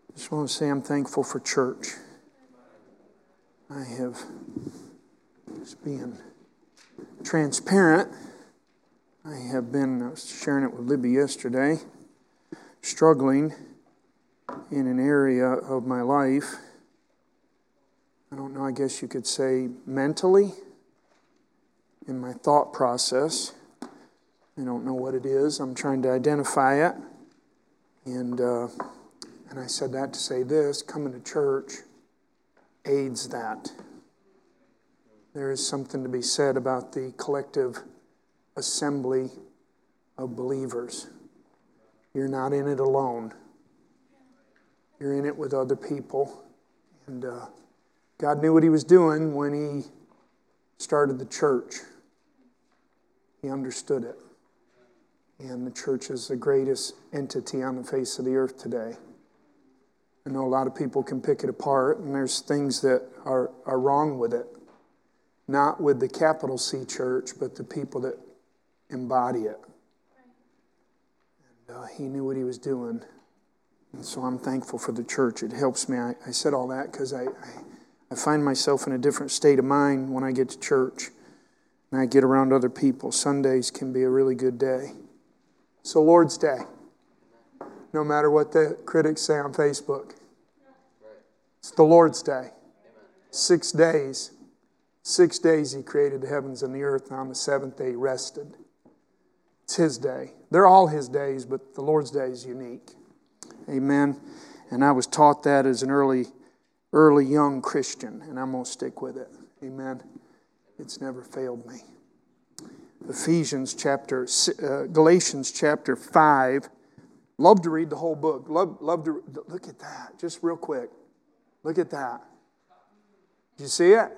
Just want to say I'm thankful for church. I have, just being transparent, I was sharing it with Libby yesterday, struggling in an area of my life. I don't know, I guess you could say mentally, in my thought process. I don't know what it is. I'm trying to identify it. And I said that to say this, coming to church aids that. There is something to be said about the collective assembly of believers. You're not in it alone. You're in it with other people. And God knew what He was doing when He started the church. He understood it. And the church is the greatest entity on the face of the earth today. I know a lot of people can pick it apart, and there's things that are wrong with it. Not with the capital C church, but the people that embody it. And He knew what He was doing. And so I'm thankful for the church. It helps me. I said all that because I find myself in a different state of mind when I get to church and I get around other people. Sundays can be a really good day. So Lord's Day. No matter what the critics say on Facebook. It's the Lord's Day. 6 days. 6 days He created the heavens and the earth, and on the seventh day He rested. It's His day. They're all His days, but the Lord's Day is unique. Amen. And I was taught that as an early young Christian, and I'm going to stick with it. Amen. It's never failed me. Galatians chapter 5. Love to read the whole book. Love to look at that. Just real quick. Look at that. Did you see it?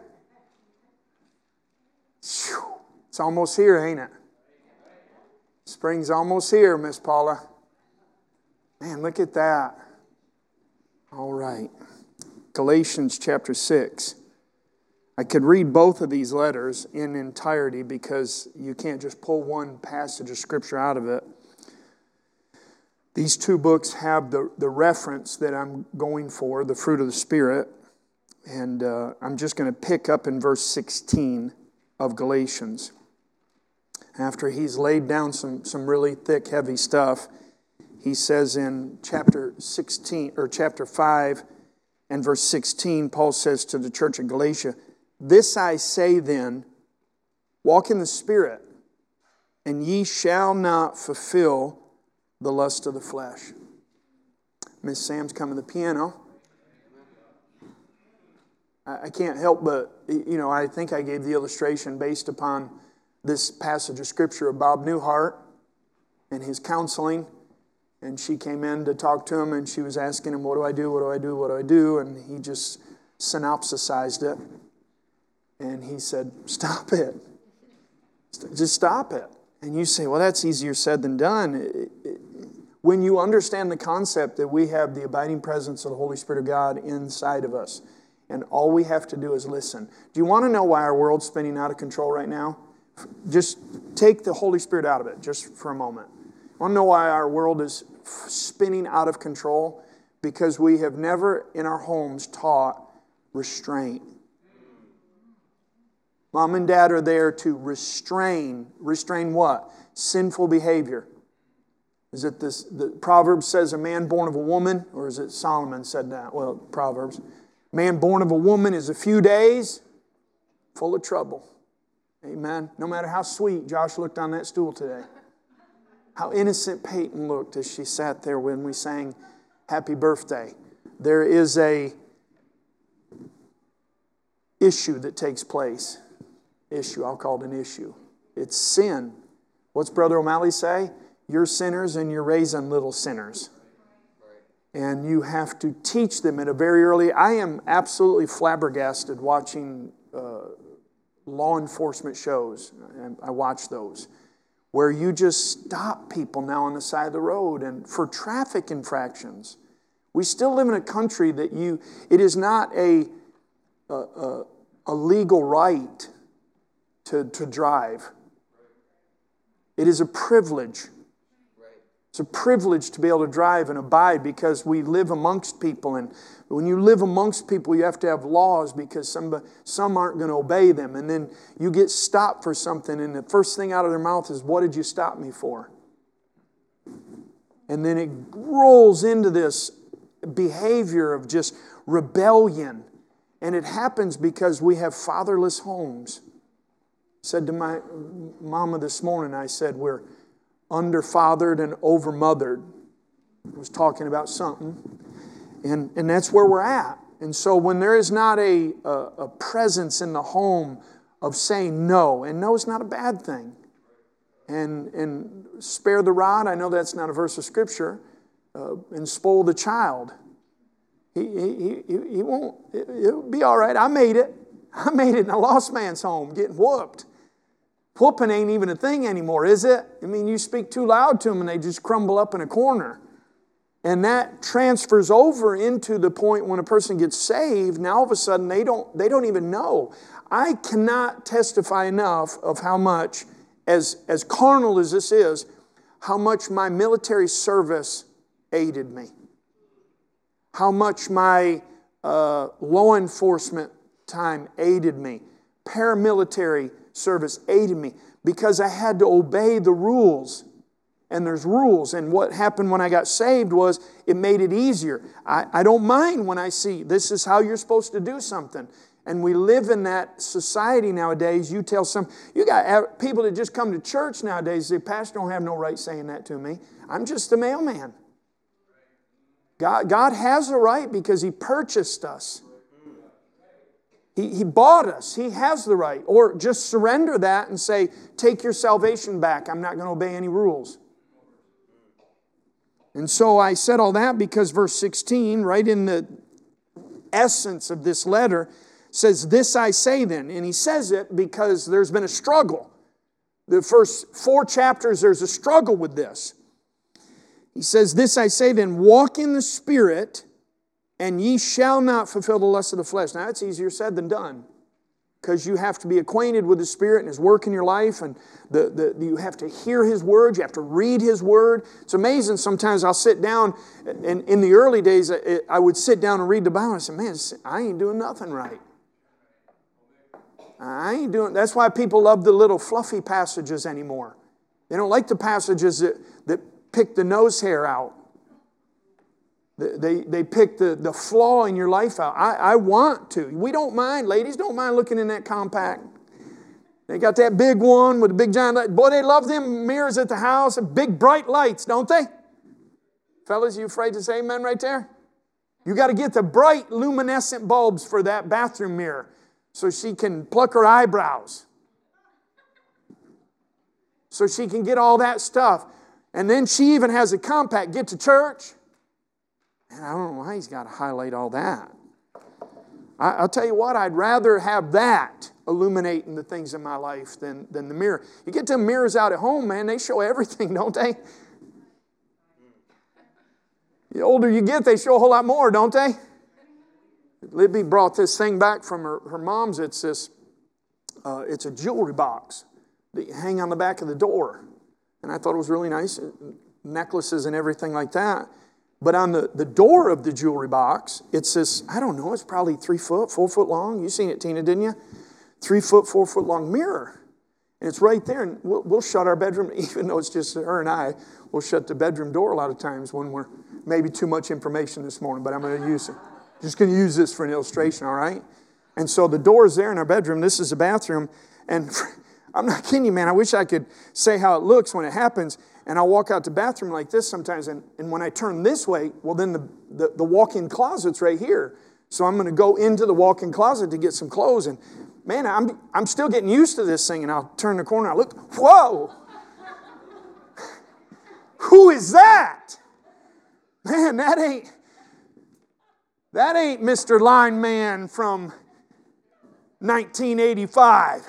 It's almost here, ain't it? Spring's almost here, Miss Paula. Man, look at that. All right. Galatians chapter 6. I could read both of these letters in entirety because you can't just pull one passage of Scripture out of it. These two books have the reference that I'm going for, the fruit of the Spirit. And I'm just going to pick up in verse 16 of Galatians. After he's laid down some really thick, heavy stuff, he says in chapter 5 and verse 16, Paul says to the church of Galatia, "This I say then, walk in the Spirit, and ye shall not fulfill the lust of the flesh." Miss Sam's coming to the piano. I can't help but, I think I gave the illustration based upon this passage of Scripture of Bob Newhart and his counseling. And she came in to talk to him, and she was asking him, what do I do, what do I do, what do I do? And he just synopsisized it. And he said, stop it. Just stop it. And you say, well, that's easier said than done. When you understand the concept that we have the abiding presence of the Holy Spirit of God inside of us, and all we have to do is listen. Do you want to know why our world's spinning out of control right now? Just take the Holy Spirit out of it just for a moment. Want to know why our world is spinning out of control? Because we have never in our homes taught restraint. Mom and Dad are there to restrain. Restrain what? Sinful behavior. Is it this? The Proverbs says a man born of a woman, or is it Solomon said that? Well, Proverbs. Man born of a woman is a few days full of trouble. Amen. No matter how sweet Josh looked on that stool today. How innocent Peyton looked as she sat there when we sang Happy Birthday. There is a issue that takes place. I'll call it an issue. It's sin. What's Brother O'Malley say? You're sinners and you're raising little sinners. And you have to teach them at a very early... I am absolutely flabbergasted watching law enforcement shows. I watch those. Where you just stop people now on the side of the road and for traffic infractions. We still live in a country that it is not a legal right to drive. It is a privilege. It's a privilege to be able to drive and abide because we live amongst people. And when you live amongst people, you have to have laws because some aren't going to obey them. And then you get stopped for something, and the first thing out of their mouth is, "What did you stop me for?" And then it rolls into this behavior of just rebellion. And it happens because we have fatherless homes. I said to my mama this morning, I said, we're underfathered and overmothered. I was talking about something. And that's where we're at. And so when there is not a presence in the home of saying no, and no is not a bad thing. And spare the rod, I know that's not a verse of Scripture, and spoil the child. He won't, it'll be all right. I made it in a lost man's home, getting whooped. Whooping ain't even a thing anymore, is it? I mean, you speak too loud to them and they just crumble up in a corner. And that transfers over into the point when a person gets saved, now all of a sudden they don't even know. I cannot testify enough of how much, as carnal as this is, how much my military service aided me. How much my law enforcement time aided me. Paramilitary service aided me because I had to obey the rules. And there's rules. And what happened when I got saved was it made it easier. I don't mind when I see this is how you're supposed to do something. And we live in that society nowadays. You got people that just come to church nowadays say, "Pastor don't have no right saying that to me. I'm just a mailman." God has a right because He purchased us. He bought us. He has the right. Or just surrender that and say, "Take your salvation back. I'm not going to obey any rules." And so I said all that because verse 16, right in the essence of this letter, says, "This I say then." And he says it because there's been a struggle. The first 4 chapters, there's a struggle with this. He says, "This I say then, walk in the Spirit, and ye shall not fulfill the lust of the flesh." Now, that's easier said than done. Because you have to be acquainted with the Spirit and His work in your life. And you have to hear His Word. You have to read His Word. It's amazing. Sometimes I'll sit down. And in the early days, I would sit down and read the Bible. And I said, "Man, I ain't doing nothing right. That's why people love the little fluffy passages anymore. They don't like the passages that pick the nose hair out. They pick the flaw in your life out. I want to. We don't mind. Ladies don't mind looking in that compact. They got that big one with the big giant light. Boy, they love them mirrors at the house and big bright lights, don't they? Fellas, you afraid to say amen right there? You got to get the bright luminescent bulbs for that bathroom mirror so she can pluck her eyebrows. So she can get all that stuff. And then she even has a compact. Get to church. And I don't know why he's got to highlight all that. I'll tell you what, I'd rather have that illuminating the things in my life than the mirror. You get them mirrors out at home, man, they show everything, don't they? The older you get, they show a whole lot more, don't they? Libby brought this thing back from her mom's. It's a jewelry box that you hang on the back of the door. And I thought it was really nice, necklaces and everything like that. But on the door of the jewelry box, it's this, I don't know, it's probably 3 foot, 4 foot long. You seen it, Tina, didn't you? 3 foot, 4 foot long mirror. And it's right there. And we'll shut our bedroom, even though it's just her and I, we'll shut the bedroom door a lot of times when we're maybe too much information this morning, but I'm going to use it. Just going to use this for an illustration, all right? And so the door is there in our bedroom. This is a bathroom. And I'm not kidding you, man. I wish I could say how it looks when it happens. And I'll walk out the bathroom like this sometimes. And when I turn this way, well, then the walk-in closet's right here. So I'm going to go into the walk-in closet to get some clothes. And, man, I'm still getting used to this thing. And I'll turn the corner. I look, whoa. Who is that? Man, that ain't Mr. Lineman from 1985.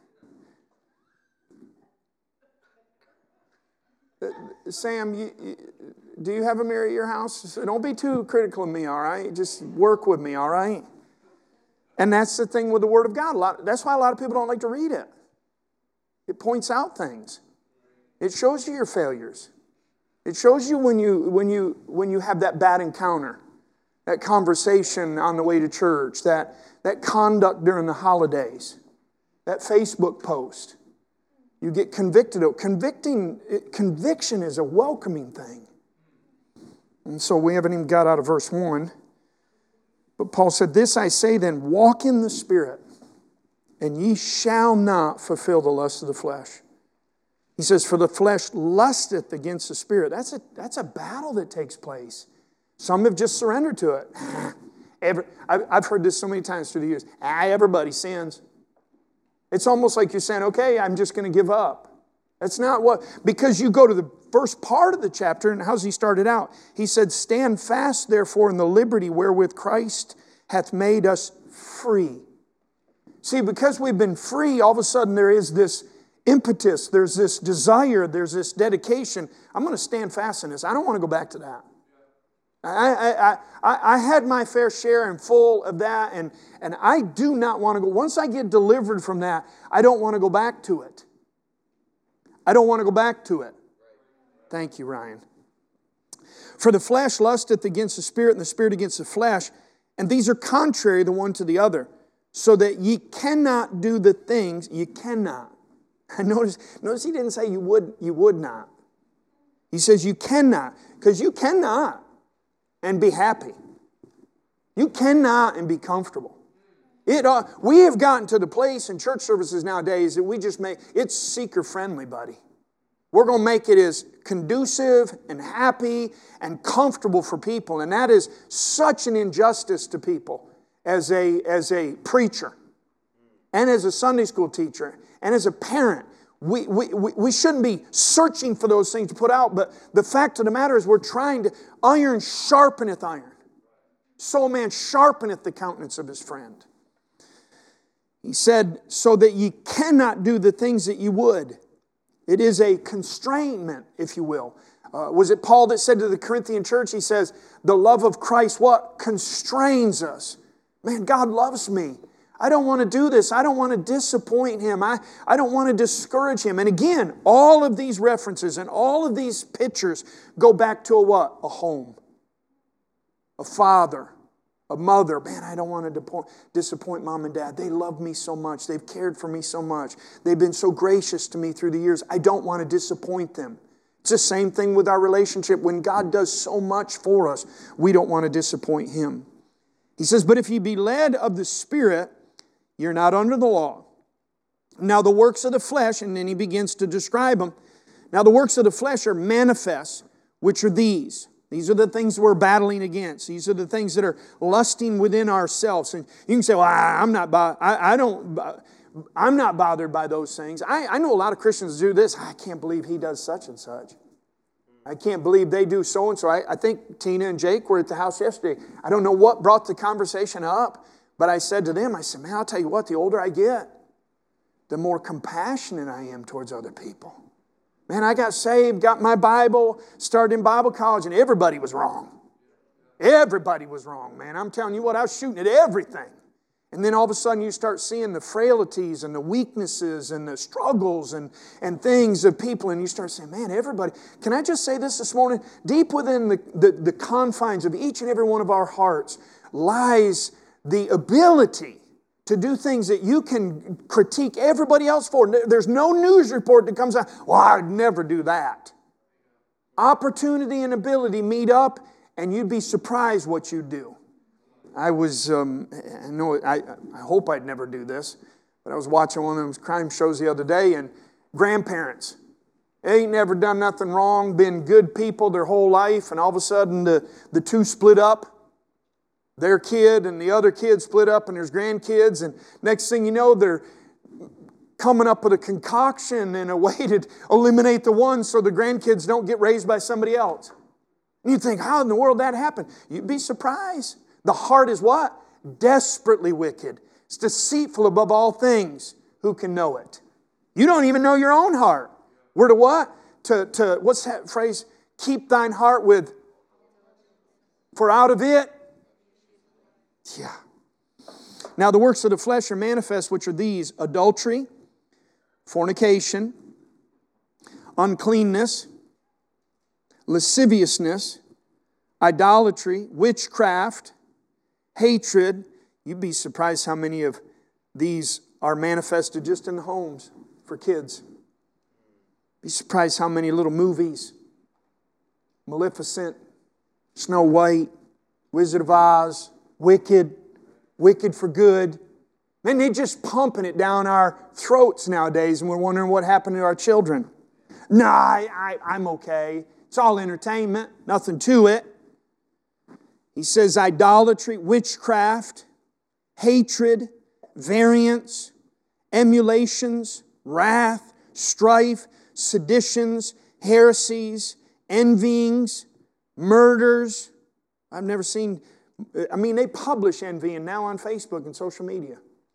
Sam, do you have a mirror at your house? Don't be too critical of me, all right? Just work with me, all right? And that's the thing with the Word of God. That's why a lot of people don't like to read it. It points out things. It shows you your failures. It shows you when you have that bad encounter, that conversation on the way to church, that conduct during the holidays, that Facebook post. You get convicted of. Conviction is a welcoming thing. And so we haven't even got out of verse 1. But Paul said, "This I say then, walk in the Spirit, and ye shall not fulfill the lust of the flesh." He says, "For the flesh lusteth against the Spirit." That's a battle that takes place. Some have just surrendered to it. I've heard this so many times through the years. Everybody sins. It's almost like you're saying, okay, I'm just going to give up. That's not what, because you go to the first part of the chapter, and how's he started out? He said, "Stand fast, therefore, in the liberty wherewith Christ hath made us free." See, because we've been free, all of a sudden there is this impetus, there's this desire, there's this dedication. I'm going to stand fast in this. I don't want to go back to that. I had my fair share and full of that, and I do not want to go. Once I get delivered from that, I don't want to go back to it. I don't want to go back to it. Thank you, Ryan. "For the flesh lusteth against the Spirit, and the Spirit against the flesh, and these are contrary the one to the other, so that ye cannot do the things," you cannot. Notice he didn't say you would not. He says you cannot, because you cannot and be happy. You cannot and be comfortable. We have gotten to the place in church services nowadays that we just it's seeker-friendly, buddy. We're going to make it as conducive and happy and comfortable for people. And that is such an injustice to people as a preacher and as a Sunday school teacher and as a parent. We shouldn't be searching for those things to put out, but the fact of the matter is we're trying to, iron sharpeneth iron. So a man sharpeneth the countenance of his friend. He said, so that ye cannot do the things that ye would. It is a constrainment, if you will. Was it Paul that said to the Corinthian church, he says, the love of Christ, what? Constrains us. Man, God loves me. I don't want to do this. I don't want to disappoint Him. I don't want to discourage Him. And again, all of these references and all of these pictures go back to a what? A home. A father. A mother. Man, I don't want to disappoint mom and dad. They love me so much. They've cared for me so much. They've been so gracious to me through the years. I don't want to disappoint them. It's the same thing with our relationship. When God does so much for us, we don't want to disappoint Him. He says, but if ye be led of the Spirit, you're not under the law. Now the works of the flesh, and then he begins to describe them. Now the works of the flesh are manifest, which are these. These are the things we're battling against. These are the things that are lusting within ourselves. And you can say, well, I'm not bothered by those things. I know a lot of Christians do this. I can't believe he does such and such. I can't believe they do so and so. I think Tina and Jake were at the house yesterday. I don't know what brought the conversation up, but I said to them, I said, man, I'll tell you what, the older I get, the more compassionate I am towards other people. Man, I got saved, got my Bible, started in Bible college, and everybody was wrong. Everybody was wrong, man. I'm telling you what, I was shooting at everything. And then all of a sudden you start seeing the frailties and the weaknesses and the struggles and things of people, and you start saying, man, everybody. Can I just say this morning? Deep within the confines of each and every one of our hearts lies the ability to do things that you can critique everybody else for. There's no news report that comes out, well, I'd never do that. Opportunity and ability meet up, and you'd be surprised what you do. I hope I'd never do this, but I was watching one of those crime shows the other day, and grandparents, they ain't never done nothing wrong, been good people their whole life, and all of a sudden the two split up. Their kid and the other kid split up, and there's grandkids, and next thing you know, they're coming up with a concoction and a way to eliminate the one so the grandkids don't get raised by somebody else. And you think, how in the world that happened? You'd be surprised. The heart is what? Desperately wicked. It's deceitful above all things. Who can know it? You don't even know your own heart. We're to what? To what's that phrase? Keep thine heart with, for out of it. Yeah. Now the works of the flesh are manifest, which are these: adultery, fornication, uncleanness, lasciviousness, idolatry, witchcraft, hatred. You'd be surprised how many of these are manifested just in the homes for kids. Be surprised how many little movies, Maleficent, Snow White, Wizard of Oz, Wicked for Good. Man, they're just pumping it down our throats nowadays, and we're wondering what happened to our children. Nah, I'm okay. It's all entertainment, nothing to it. He says idolatry, witchcraft, hatred, variance, emulations, wrath, strife, seditions, heresies, envyings, murders. I've never seen, they publish envying now on Facebook and social media.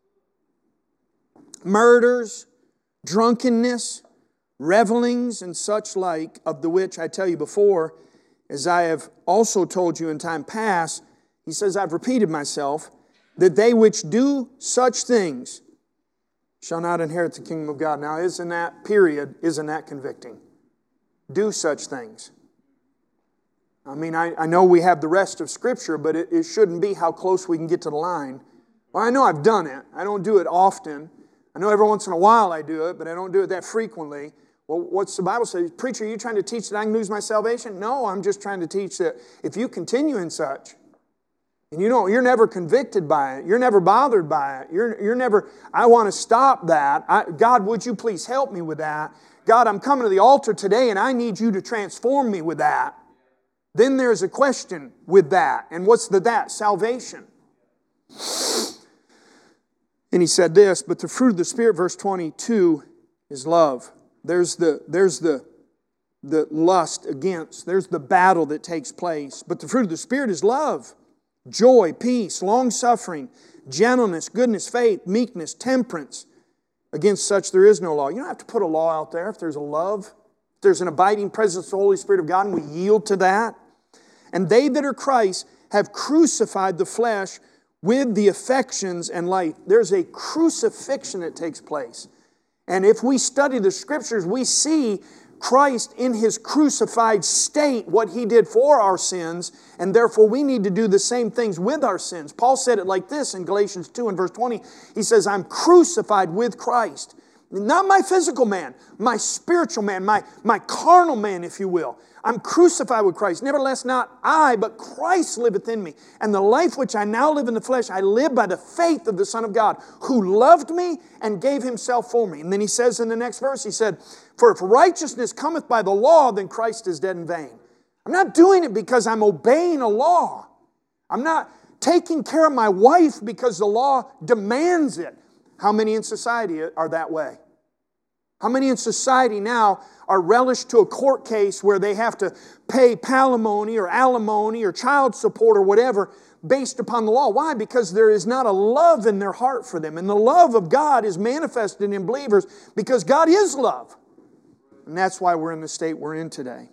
Murders, drunkenness, revelings, and such like, of the which I tell you before, as I have also told you in time past, he says, I've repeated myself, that they which do such things shall not inherit the kingdom of God. Now, isn't that convicting? Do such things. I know we have the rest of Scripture, but it shouldn't be how close we can get to the line. Well, I know I've done it. I don't do it often. I know every once in a while I do it, but I don't do it that frequently. Well, what's the Bible say? Preacher, are you trying to teach that I can lose my salvation? No, I'm just trying to teach that if you continue in such, and you're never convicted by it, you're never bothered by it, you're never, I want to stop that. God, would you please help me with that? God, I'm coming to the altar today and I need you to transform me with that. Then there's a question with that. And what's that? Salvation. And he said this, but the fruit of the Spirit, verse 22, is love. There's the lust against. There's the battle that takes place. But the fruit of the Spirit is love, joy, peace, long-suffering, gentleness, goodness, faith, meekness, temperance. Against such there is no law. You don't have to put a law out there if there's a love. If there's an abiding presence of the Holy Spirit of God and we yield to that. And they that are Christ have crucified the flesh with the affections and life. There's a crucifixion that takes place. And if we study the Scriptures, we see Christ in His crucified state, what He did for our sins, and therefore we need to do the same things with our sins. Paul said it like this in Galatians 2 and verse 20. He says, I'm crucified with Christ. Not my physical man, my spiritual man, my carnal man, if you will. I'm crucified with Christ. Nevertheless, not I, but Christ liveth in me. And the life which I now live in the flesh, I live by the faith of the Son of God, who loved me and gave Himself for me. And then he says in the next verse, he said, for if righteousness cometh by the law, then Christ is dead in vain. I'm not doing it because I'm obeying a law. I'm not taking care of my wife because the law demands it. How many in society are that way? How many in society now are relished to a court case where they have to pay palimony or alimony or child support or whatever based upon the law? Why? Because there is not a love in their heart for them. And the love of God is manifested in believers because God is love. And that's why we're in the state we're in today.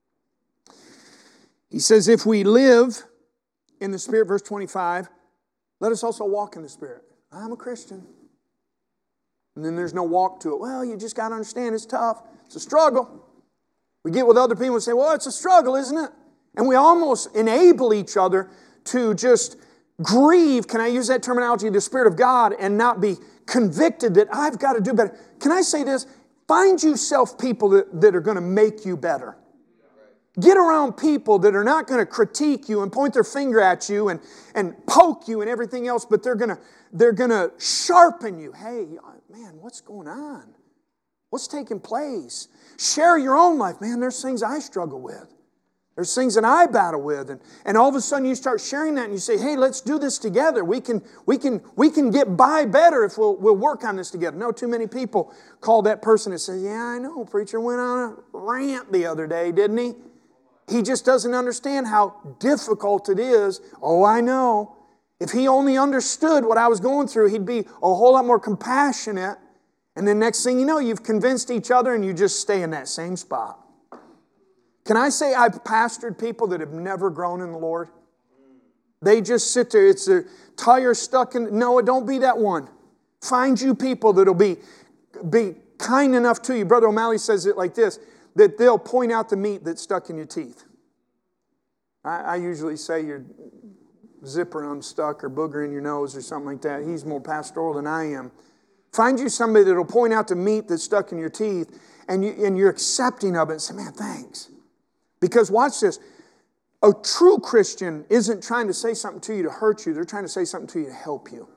He says, if we live in the Spirit, verse 25, let us also walk in the Spirit. I'm a Christian. And then there's no walk to it. Well, you just got to understand it's tough. It's a struggle. We get with other people and say, well, it's a struggle, isn't it? And we almost enable each other to just grieve, can I use that terminology, the Spirit of God, and not be convicted that I've got to do better. Can I say this? Find yourself people that are going to make you better. Get around people that are not going to critique you and point their finger at you and poke you and everything else, but they're going to sharpen you. Hey, man, what's going on? What's taking place? Share your own life. Man, there's things I struggle with. There's things that I battle with. And all of a sudden you start sharing that and you say, hey, let's do this together. We can get by better if we'll work on this together. No, too many people call that person and say, yeah, I know, preacher went on a rant the other day, didn't he? He just doesn't understand how difficult it is. Oh, I know. If he only understood what I was going through, he'd be a whole lot more compassionate. And then next thing you know, you've convinced each other and you just stay in that same spot. Can I say I've pastored people that have never grown in the Lord? They just sit there. It's their tire stuck in. No, don't be that one. Find you people that'll be kind enough to you. Brother O'Malley says it like this. that they'll point out the meat that's stuck in your teeth. I usually say your zipper unstuck or booger in your nose or something like that. He's more pastoral than I am. Find you somebody that will point out the meat that's stuck in your teeth, and you're accepting of it and say, man, thanks. Because watch this. A true Christian isn't trying to say something to you to hurt you. They're trying to say something to you to help you.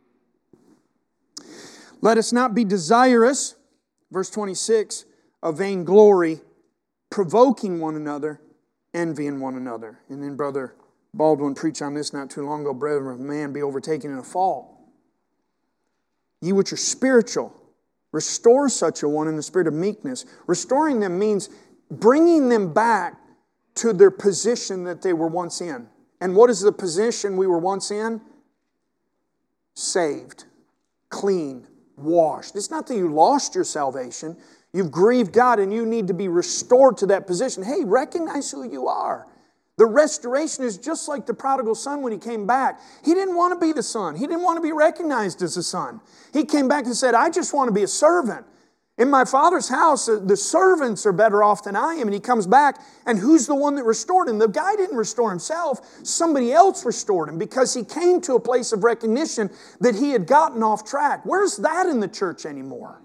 Let us not be desirous, verse 26, of vainglory, provoking one another, envying one another. And then Brother Baldwin preached on this not too long ago. Brethren of man, be overtaken in a fault. Ye which are spiritual, restore such a one in the spirit of meekness. Restoring them means bringing them back to their position that they were once in. And what is the position we were once in? Saved, clean, washed. It's not that you lost your salvation. You've grieved God and you need to be restored to that position. Hey, recognize who you are. The restoration is just like the prodigal son when he came back. He didn't want to be the son. He didn't want to be recognized as a son. He came back and said, I just want to be a servant. In my Father's house, the servants are better off than I am. And he comes back, and who's the one that restored him? The guy didn't restore himself. Somebody else restored him because he came to a place of recognition that he had gotten off track. Where's that in the church anymore?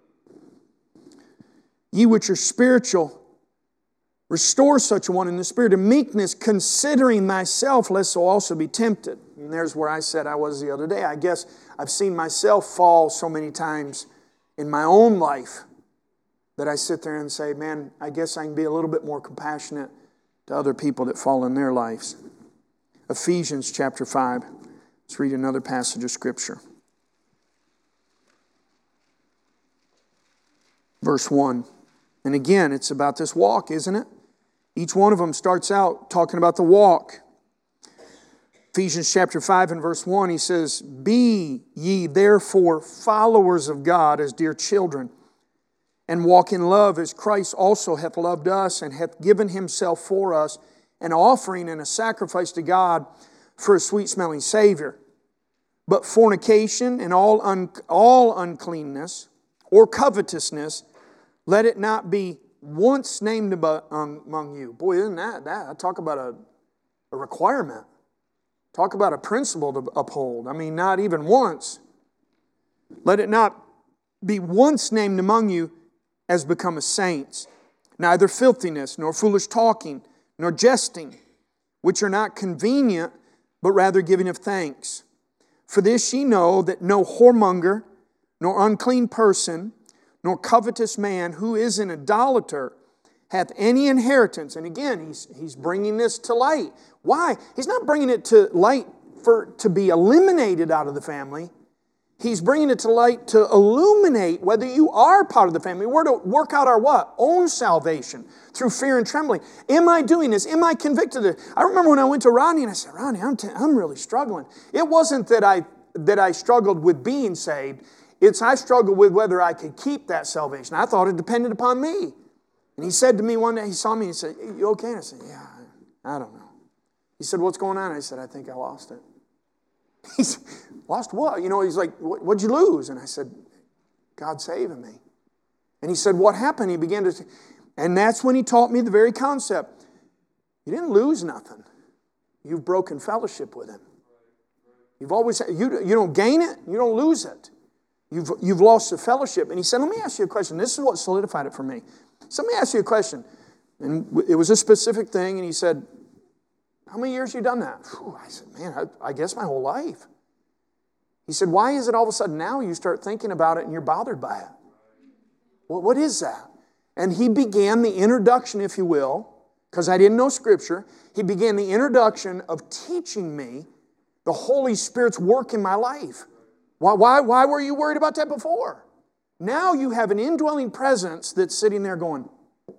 Ye which are spiritual, restore such a one in the spirit of meekness, considering thyself, lest thou also be tempted. And there's where I said I was the other day. I guess I've seen myself fall so many times in my own life that I sit there and say, man, I guess I can be a little bit more compassionate to other people that fall in their lives. Ephesians chapter 5. Let's read another passage of Scripture. Verse 1. And again, it's about this walk, isn't it? Each one of them starts out talking about the walk. Ephesians chapter 5 and verse 1, he says, Be ye therefore followers of God as dear children, and walk in love as Christ also hath loved us, and hath given Himself for us, an offering and a sacrifice to God for a sweet-smelling Savior. But fornication and all uncleanness or covetousness, let it not be once named among you. Boy, isn't that? Talk about a requirement. Talk about a principle to uphold. I mean, not even once. Let it not be once named among you as becometh saints. Neither filthiness, nor foolish talking, nor jesting, which are not convenient, but rather giving of thanks. For this ye know that no whoremonger, nor unclean person, nor covetous man who is an idolater hath any inheritance. And again, he's bringing this to light. Why? He's not bringing it to light to be eliminated out of the family. He's bringing it to light to illuminate whether you are part of the family. We're to work out our what? Own salvation through fear and trembling. Am I doing this? Am I convicted of this? I remember when I went to Ronnie and I said, Ronnie, I'm really struggling. It wasn't that I struggled with being saved. It's I struggled with whether I could keep that salvation. I thought it depended upon me. And he said to me one day, he saw me and he said, you okay? And I said, yeah, I don't know. He said, what's going on? I said, I think I lost it. He said, lost what? You know, he's like, what'd you lose? And I said, God saving me. And he said, what happened? He began to, and that's when he taught me the very concept. You didn't lose nothing. You've broken fellowship with Him. You've always, you don't gain it, you don't lose it. You've lost the fellowship. And he said, let me ask you a question. This is what solidified it for me. So let me ask you a question. And it was a specific thing, and he said, how many years have you done that? Whew, I said, man, I guess my whole life. He said, why is it all of a sudden now you start thinking about it and you're bothered by it? Well, what is that? And he began the introduction, if you will, because I didn't know Scripture. He began the introduction of teaching me the Holy Spirit's work in my life. Why were you worried about that before? Now you have an indwelling presence that's sitting there going,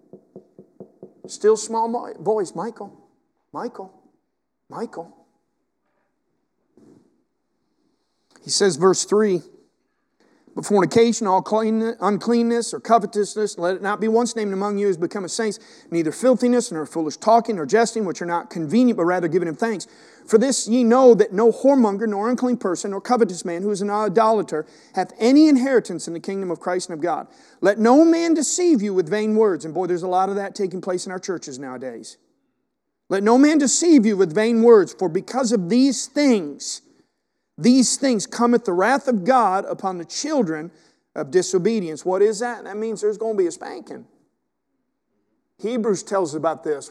still small voice, Michael, Michael, Michael. He says, verse 3, But fornication, all uncleanness or covetousness, let it not be once named among you as become a saints, neither filthiness, nor foolish talking, nor jesting, which are not convenient, but rather giving him thanks. For this ye know that no whoremonger, nor unclean person, nor covetous man, who is an idolater, hath any inheritance in the kingdom of Christ and of God. Let no man deceive you with vain words. And boy, there's a lot of that taking place in our churches nowadays. Let no man deceive you with vain words, for because of these things cometh the wrath of God upon the children of disobedience. What is that? That means there's going to be a spanking. Hebrews tells us about this,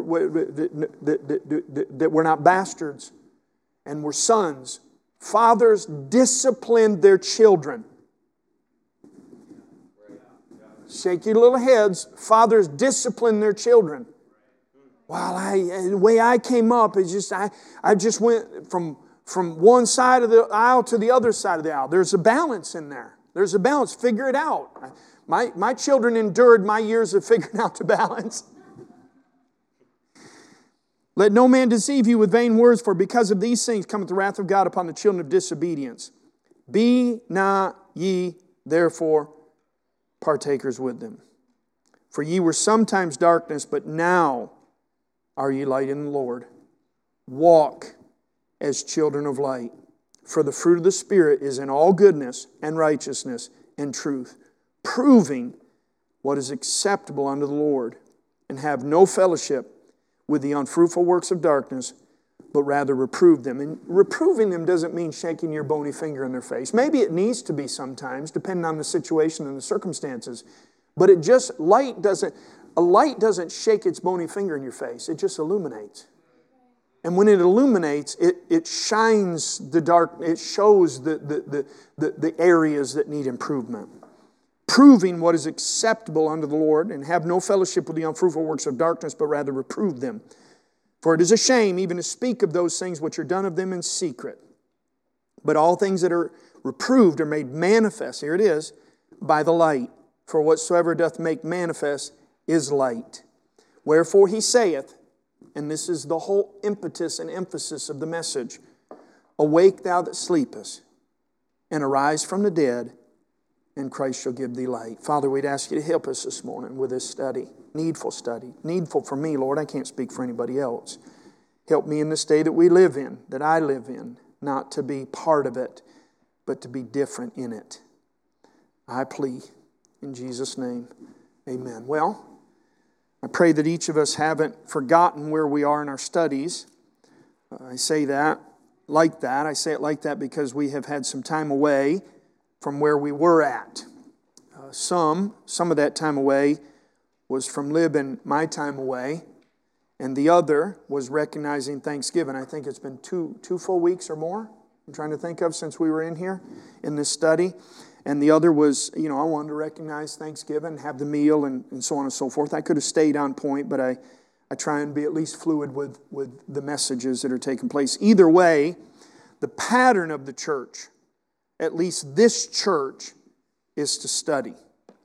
that we're not bastards and we're sons. Fathers discipline their children. Shake your little heads. Fathers discipline their children. Well, the way I came up is just, I just went from one side of the aisle to the other side of the aisle. There's a balance in there. There's a balance. Figure it out. My children endured my years of figuring out the balance. Let no man deceive you with vain words, for because of these things cometh the wrath of God upon the children of disobedience. Be not ye therefore partakers with them. For ye were sometimes darkness, but now are ye light in the Lord. Walk as children of light. For the fruit of the Spirit is in all goodness and righteousness and truth, proving what is acceptable unto the Lord, and have no fellowship with the unfruitful works of darkness, but rather reprove them. And reproving them doesn't mean shaking your bony finger in their face. Maybe it needs to be sometimes, depending on the situation and the circumstances. But a light doesn't shake its bony finger in your face. It just illuminates. And when it illuminates, it shines the dark, it shows the areas that need improvement. Proving what is acceptable unto the Lord, and have no fellowship with the unfruitful works of darkness, but rather reprove them. For it is a shame even to speak of those things which are done of them in secret. But all things that are reproved are made manifest, here it is, by the light. For whatsoever doth make manifest is light. Wherefore he saith, and this is the whole impetus and emphasis of the message, awake thou that sleepest, and arise from the dead, and Christ shall give thee light. Father, we'd ask you to help us this morning with this study. Needful study. Needful for me, Lord. I can't speak for anybody else. Help me in this day that we live in, that I live in, not to be part of it, but to be different in it. I plead in Jesus' name. Amen. Well, I pray that each of us haven't forgotten where we are in our studies. I say that like that. I say it like that because we have had some time away from where we were at. Some of that time away was from Lib and my time away, and the other was recognizing Thanksgiving. I think it's been two full weeks or more, I'm trying to think of, since we were in here in this study. And the other was, I wanted to recognize Thanksgiving, have the meal, and so on and so forth. I could have stayed on point, but I try and be at least fluid with the messages that are taking place. Either way, the pattern of the church, at least this church, is to study,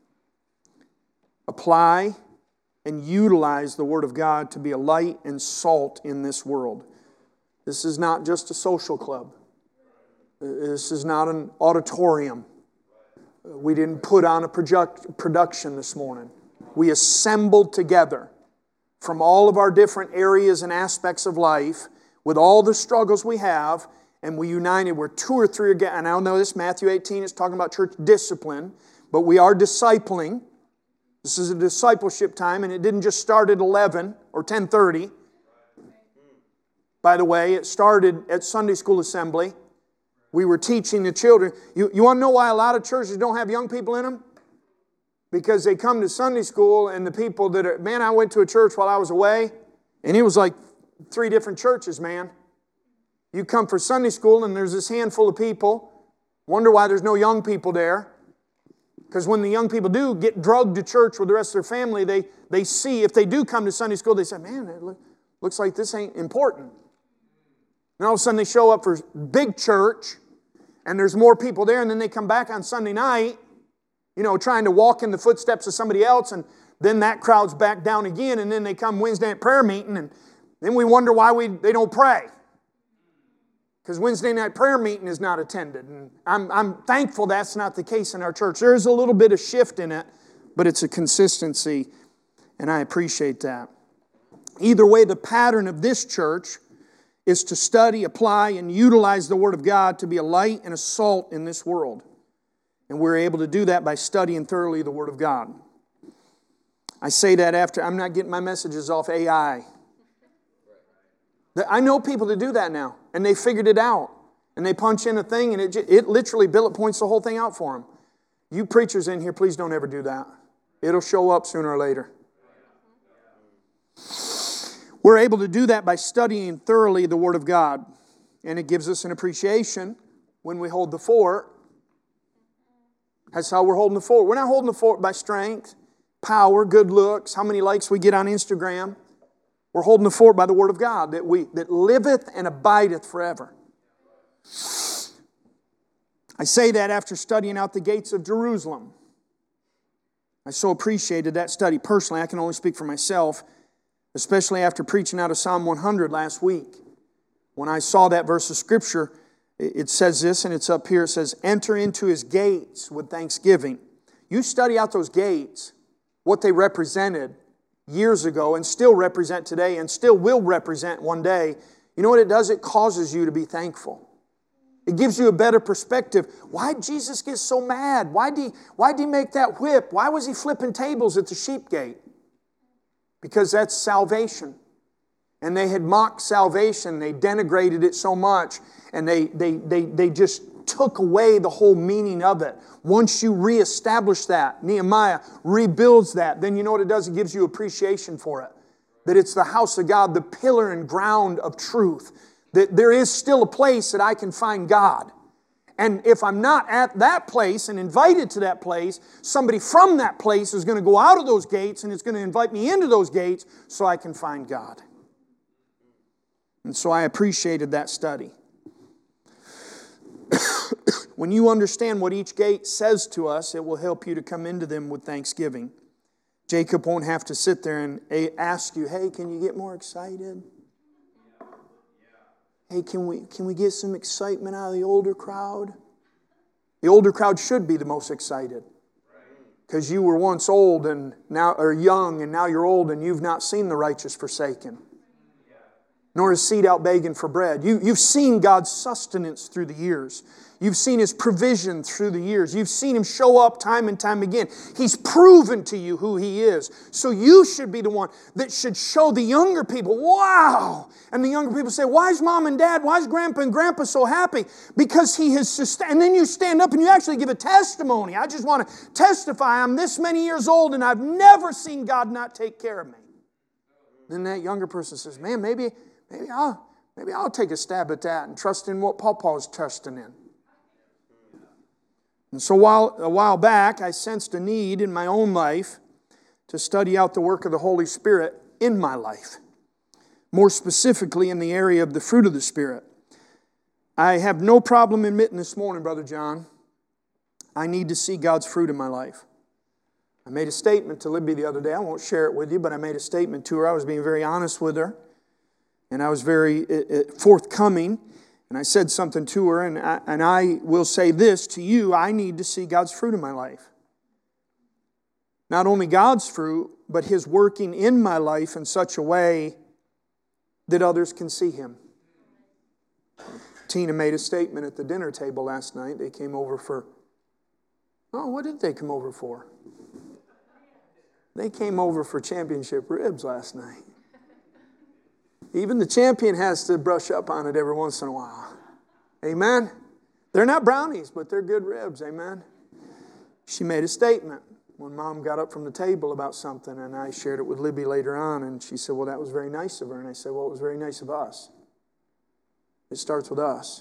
apply, and utilize the Word of God to be a light and salt in this world. This is not just a social club. This is not an auditorium. We didn't put on a production this morning. We assembled together from all of our different areas and aspects of life with all the struggles we have, and we united where two or three are gathered. And I know this, Matthew 18 is talking about church discipline, but we are discipling. This is a discipleship time, and it didn't just start at 11 or 10:30. By the way, it started at Sunday school assembly. We were teaching the children. You want to know why a lot of churches don't have young people in them? Because they come to Sunday school and the people that are... Man, I went to a church while I was away, and it was like 3 different churches, man. You come for Sunday school and there's this handful of people. Wonder why there's no young people there. Because when the young people do get drugged to church with the rest of their family, they see, if they do come to Sunday school, they say, man, it looks like this ain't important. And all of a sudden they show up for big church, and there's more people there, and then they come back on Sunday night, trying to walk in the footsteps of somebody else, and then that crowd's back down again, and then they come Wednesday at prayer meeting, and then we wonder why they don't pray. because Wednesday night prayer meeting is not attended. And I'm thankful that's not the case in our church. There is a little bit of shift in it, but it's a consistency, and I appreciate that. Either way, the pattern of this church is to study, apply, and utilize the Word of God to be a light and a salt in this world. And we're able to do that by studying thoroughly the Word of God. I say that after, I'm not getting my messages off AI. I know people that do that now, and they figured it out. And they punch in a thing, and it literally bullet points the whole thing out for them. You preachers in here, please don't ever do that. It'll show up sooner or later. We're able to do that by studying thoroughly the Word of God. And it gives us an appreciation when we hold the fort. That's how we're holding the fort. We're not holding the fort by strength, power, good looks, how many likes we get on Instagram. We're holding the fort by the Word of God that liveth and abideth forever. I say that after studying out the gates of Jerusalem. I so appreciated that study. Personally, I can only speak for myself, especially after preaching out of Psalm 100 last week. When I saw that verse of Scripture, it says this, and it's up here. It says, enter into His gates with thanksgiving. You study out those gates, what they represented years ago and still represent today and still will represent one day. You know what it does? It causes you to be thankful. It gives you a better perspective. Why did Jesus get so mad? Why did he make that whip? Why was He flipping tables at the sheep gate? Because that's salvation. And they had mocked salvation. They denigrated it so much. And they just took away the whole meaning of it. Once you reestablish that, Nehemiah rebuilds that, then you know what it does? It gives you appreciation for it. That it's the house of God, the pillar and ground of truth. That there is still a place that I can find God. And if I'm not at that place and invited to that place, somebody from that place is going to go out of those gates and it's going to invite me into those gates so I can find God. And so I appreciated that study. When you understand what each gate says to us, it will help you to come into them with thanksgiving. Jacob won't have to sit there and ask you, hey, can you get more excited? Hey, can we get some excitement out of the older crowd? The older crowd should be the most excited. Because you were once old and now or young and now you're old and you've not seen the righteous forsaken. Nor his seed out begging for bread. You've seen God's sustenance through the years. You've seen His provision through the years. You've seen Him show up time and time again. He's proven to you who He is. So you should be the one that should show the younger people, wow! And the younger people say, why is Mom and Dad, why is Grandpa and Grandpa so happy? Because He has sustained. And then you stand up and you actually give a testimony. I just want to testify, I'm this many years old and I've never seen God not take care of me. Then that younger person says, man, maybe I'll take a stab at that and trust in what Papa is trusting in. And so a while back, I sensed a need in my own life to study out the work of the Holy Spirit in my life. More specifically in the area of the fruit of the Spirit. I have no problem admitting this morning, Brother John, I need to see God's fruit in my life. I made a statement to Libby the other day. I won't share it with you, but I made a statement to her. I was being very honest with her. And I was very forthcoming. And I said something to her. And I will say this to you. I need to see God's fruit in my life. Not only God's fruit, but His working in my life in such a way that others can see Him. Tina made a statement at the dinner table last night. They came over for... Oh, what did they come over for? They came over for championship ribs last night. Even the champion has to brush up on it every once in a while. Amen? They're not brownies, but they're good ribs. Amen? She made a statement when Mom got up from the table about something, and I shared it with Libby later on, and she said, well, that was very nice of her. And I said, well, it was very nice of us. It starts with us.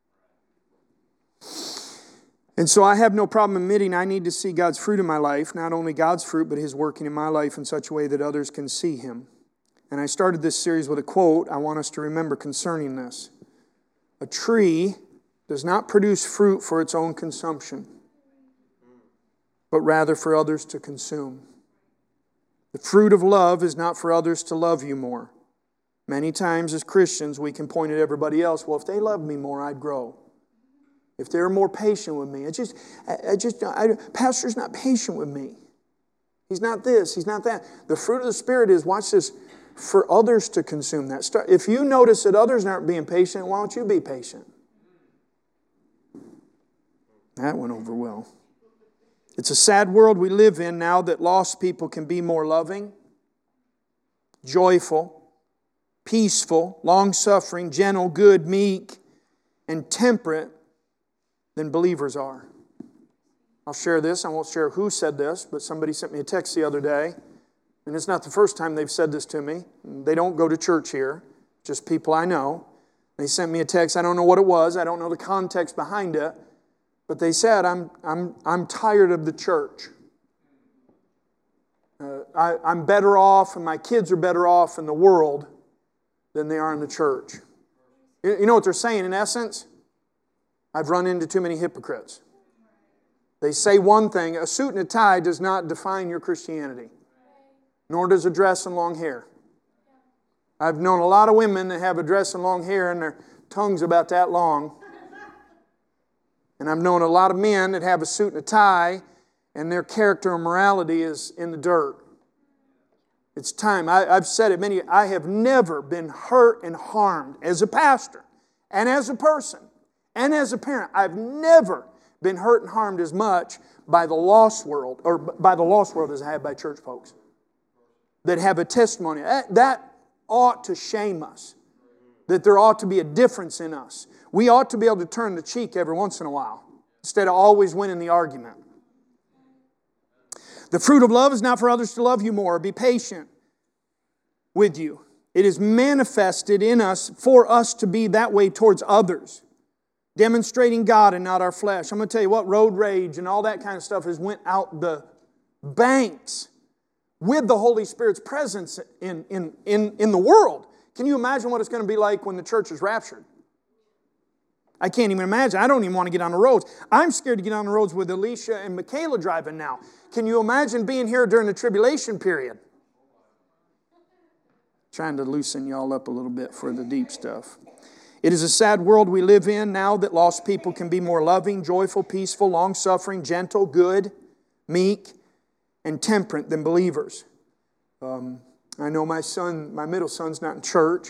And so I have no problem admitting I need to see God's fruit in my life, not only God's fruit, but His working in my life in such a way that others can see Him. And I started this series with a quote I want us to remember concerning this. A tree does not produce fruit for its own consumption, but rather for others to consume. The fruit of love is not for others to love you more, Many times as Christians, we can point at everybody else. Well, if they loved me more, I'd grow. If they were more patient with me. Pastor's not patient with me. He's not this, he's not that. The fruit of the Spirit is, watch this, for others to consume that. If you notice that others aren't being patient, why don't you be patient? That went over well. It's a sad world we live in now that lost people can be more loving, joyful, peaceful, long-suffering, gentle, good, meek, and temperate than believers are. I'll share this. I won't share who said this, but somebody sent me a text the other day. And it's not the first time they've said this to me. They don't go to church here, just people I know. They sent me a text. I don't know what it was. I don't know the context behind it. But they said, I'm tired of the church. I'm better off, and my kids are better off in the world than they are in the church. You know what they're saying in essence? I've run into too many hypocrites. They say one thing, a suit and a tie does not define your Christianity, nor does a dress and long hair. I've known a lot of women that have a dress and long hair and their tongue's about that long. And I've known a lot of men that have a suit and a tie and their character and morality is in the dirt. It's time. I've said it I have never been hurt and harmed as a pastor and as a person and as a parent. I've never been hurt and harmed as much by the lost world as I have by church folks that have a testimony. That ought to shame us. That there ought to be a difference in us. We ought to be able to turn the cheek every once in a while instead of always winning the argument. The fruit of love is not for others to love you more or be patient with you. It is manifested in us for us to be that way towards others, demonstrating God and not our flesh. I'm going to tell you what, road rage and all that kind of stuff has went out the banks with the Holy Spirit's presence in the world. Can you imagine what it's going to be like when the church is raptured? I can't even imagine. I don't even want to get on the roads. I'm scared to get on the roads with Alicia and Michaela driving now. Can you imagine being here during the tribulation period? Trying to loosen y'all up a little bit for the deep stuff. It is a sad world we live in now that lost people can be more loving, joyful, peaceful, long-suffering, gentle, good, meek, and temperate than believers. I know my middle son's not in church.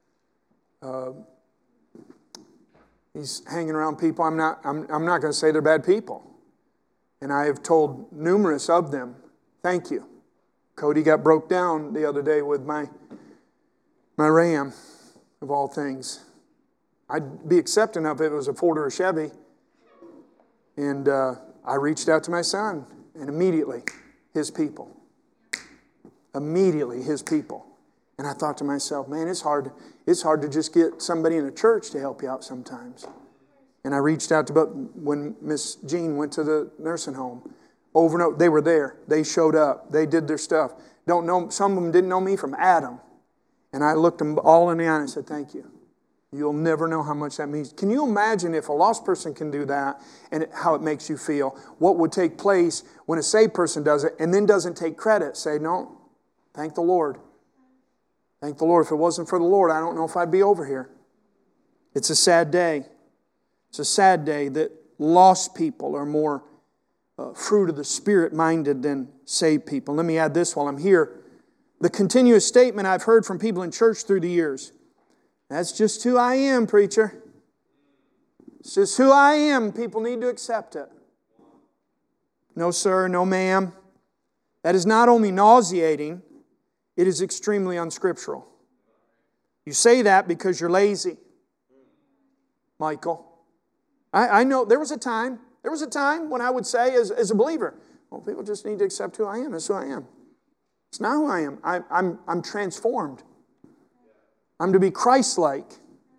He's hanging around people. I'm not going to say they're bad people. And I have told numerous of them, thank you. Cody got broke down the other day with my Ram, of all things. I'd be accepting of it if it was a Ford or a Chevy. And I reached out to my son, and immediately, his people. Immediately, his people. And I thought to myself, man, it's hard to just get somebody in a church to help you out sometimes. And I reached out when Miss Jean went to the nursing home. Over and over, they were there. They showed up. They did their stuff. Some of them didn't know me from Adam. And I looked them all in the eye and I said, thank you. You'll never know how much that means. Can you imagine if a lost person can do that and how it makes you feel? What would take place when a saved person does it and then doesn't take credit? Say, no, thank the Lord. Thank the Lord. If it wasn't for the Lord, I don't know if I'd be over here. It's a sad day. It's a sad day that lost people are more fruit of the Spirit minded than saved people. Let me add this while I'm here. The continuous statement I've heard from people in church through the years. That's just who I am, preacher. It's just who I am. People need to accept it. No, sir. No, ma'am. That is not only nauseating, it is extremely unscriptural. You say that because you're lazy, Michael. I know there was a time when I would say as a believer, well, people just need to accept who I am. That's who I am. It's not who I am. I'm transformed. I'm to be Christ-like.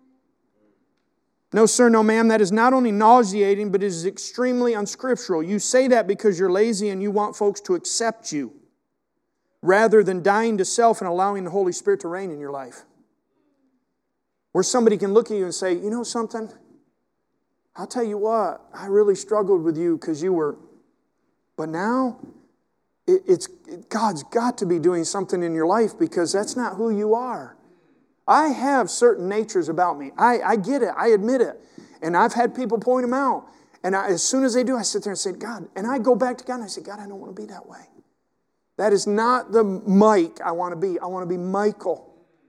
No, sir, no, ma'am, that is not only nauseating, but it is extremely unscriptural. You say that because you're lazy and you want folks to accept you, rather than dying to self and allowing the Holy Spirit to reign in your life. Where somebody can look at you and say, you know something? I'll tell you what, I really struggled with you because you were... But now, God's got to be doing something in your life because that's not who you are. I have certain natures about me. I get it. I admit it. And I've had people point them out. And as soon as they do, I sit there and say, God, and I go back to God and I say, God, I don't want to be that way. That is not the Mike I want to be. I want to be Michael.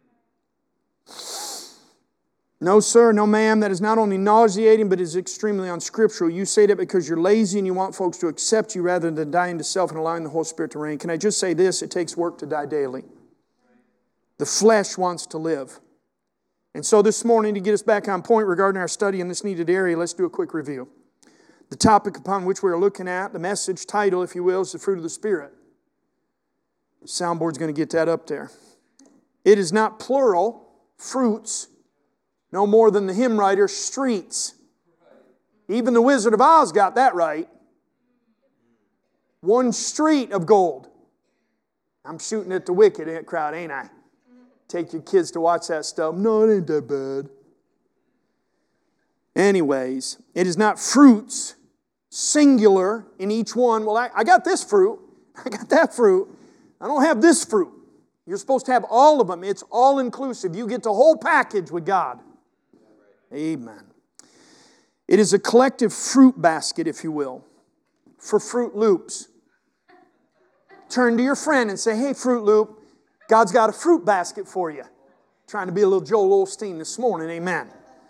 No, sir, no, ma'am, that is not only nauseating, but is extremely unscriptural. You say that because you're lazy and you want folks to accept you rather than dying to self and allowing the Holy Spirit to reign. Can I just say this? It takes work to die daily. The flesh wants to live. And so this morning, to get us back on point regarding our study in this needed area, let's do a quick review. The topic upon which we are looking at, the message title, if you will, is the fruit of the Spirit. The soundboard's going to get that up there. It is not plural, fruits, no more than the hymn writer, streets. Even the Wizard of Oz got that right. One street of gold. I'm shooting at the wicked crowd, ain't I? Take your kids to watch that stuff. No, it ain't that bad. Anyways, it is not fruits, singular in each one. Well, I got this fruit. I got that fruit. I don't have this fruit. You're supposed to have all of them. It's all inclusive. You get the whole package with God. Amen. It is a collective fruit basket, if you will, for Fruit Loops. Turn to your friend and say, hey, Fruit Loop, God's got a fruit basket for you. Trying to be a little Joel Osteen this morning, amen.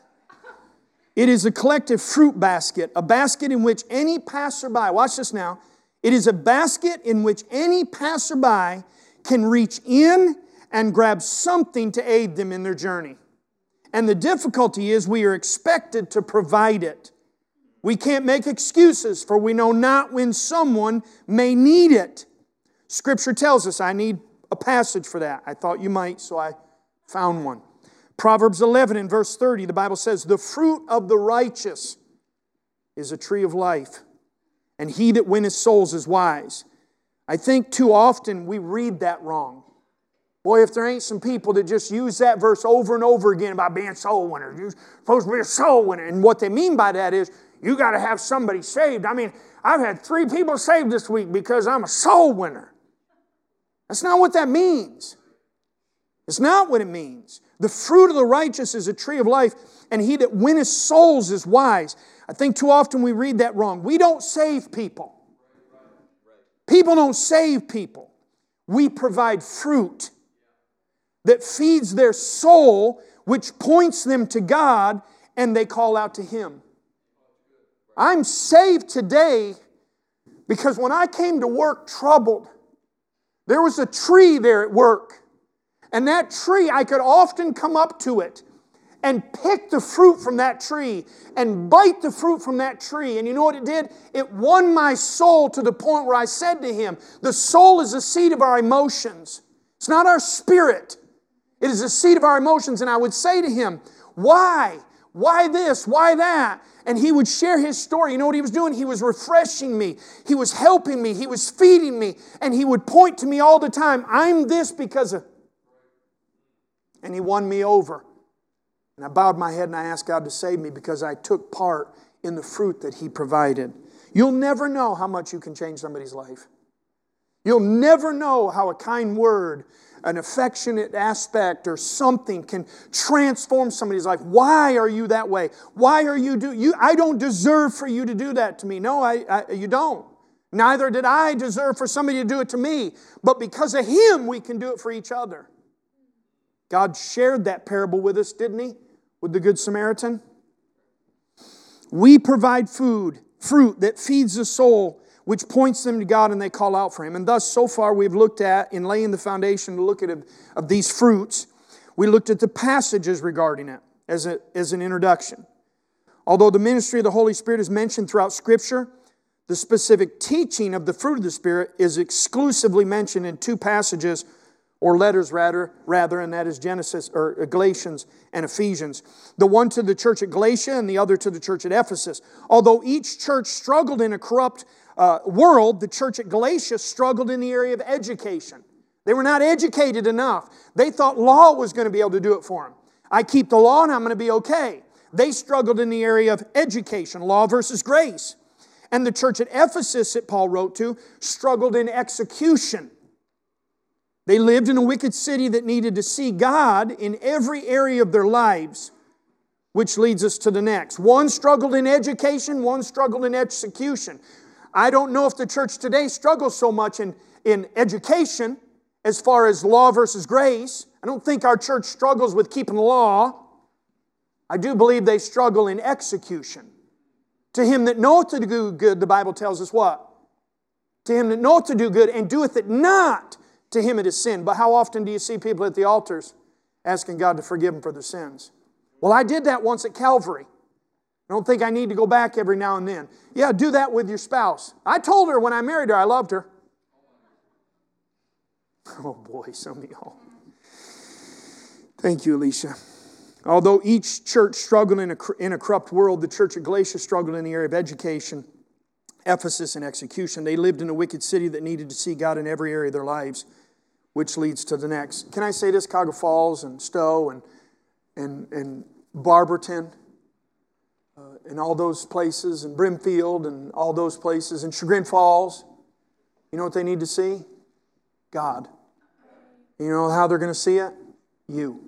It is a collective fruit basket, a basket in which any passerby, watch this now, it is a basket in which any passerby can reach in and grab something to aid them in their journey. And the difficulty is we are expected to provide it. We can't make excuses, for we know not when someone may need it. Scripture tells us, I need a passage for that. I thought you might, so I found one. Proverbs 11 and verse 30, the Bible says, the fruit of the righteous is a tree of life, and he that winneth souls is wise. I think too often we read that wrong. Boy, if there ain't some people that just use that verse over and over again about being soul winners. You're supposed to be a soul winner. And what they mean by that is you got to have somebody saved. I mean, I've had 3 people saved this week because I'm a soul winner. That's not what that means. It's not what it means. The fruit of the righteous is a tree of life, and he that winneth souls is wise. I think too often we read that wrong. We don't save people. People don't save people. We provide fruit that feeds their soul, which points them to God, and they call out to Him. I'm saved today because when I came to work troubled, there was a tree there at work. And that tree, I could often come up to it and pick the fruit from that tree and bite the fruit from that tree. And you know what it did? It won my soul to the point where I said to him, the soul is the seat of our emotions. It's not our spirit. It is the seat of our emotions. And I would say to him, why? Why this? Why that? And he would share his story. You know what he was doing? He was refreshing me. He was helping me. He was feeding me. And he would point to me all the time. I'm this because of... And he won me over. And I bowed my head and I asked God to save me because I took part in the fruit that He provided. You'll never know how much you can change somebody's life. You'll never know how a kind word, an affectionate aspect or something can transform somebody's life. Why are you that way? Why are you I don't deserve for you to do that to me. No, you don't. Neither did I deserve for somebody to do it to me. But because of Him, we can do it for each other. God shared that parable with us, didn't He? With the Good Samaritan. We provide fruit that feeds the soul, which points them to God and they call out for Him. And thus, so far, we've looked at, in laying the foundation to look at of these fruits, we looked at the passages regarding it as an introduction. Although the ministry of the Holy Spirit is mentioned throughout Scripture, the specific teaching of the fruit of the Spirit is exclusively mentioned in 2 passages, or letters rather, and that is Galatians and Ephesians. The one to the church at Galatia and the other to the church at Ephesus. Although each church struggled in a corrupt world, the church at Galatia struggled in the area of education. They were not educated enough. They thought law was going to be able to do it for them. I keep the law and I'm going to be okay. They struggled in the area of education, law versus grace. And the church at Ephesus that Paul wrote to struggled in execution. They lived in a wicked city that needed to see God in every area of their lives, which leads us to the next. One struggled in education, one struggled in execution. I don't know if the church today struggles so much in education as far as law versus grace. I don't think our church struggles with keeping the law. I do believe they struggle in execution. To him that knoweth to do good, the Bible tells us what? To him that knoweth to do good and doeth it not, to him it is sin. But how often do you see people at the altars asking God to forgive them for their sins? Well, I did that once at Calvary. I don't think I need to go back every now and then. Yeah, do that with your spouse. I told her when I married her I loved her. Oh boy, some of y'all. Thank you, Alicia. Although each church struggled in a corrupt world, the church at Galatia struggled in the area of education, Ephesus, and execution. They lived in a wicked city that needed to see God in every area of their lives, which leads to the next. Can I say this? Cuyahoga Falls and Stowe and Barberton and all those places, and Brimfield and all those places, and Chagrin Falls. You know what they need to see? God. You know how they're going to see it? You.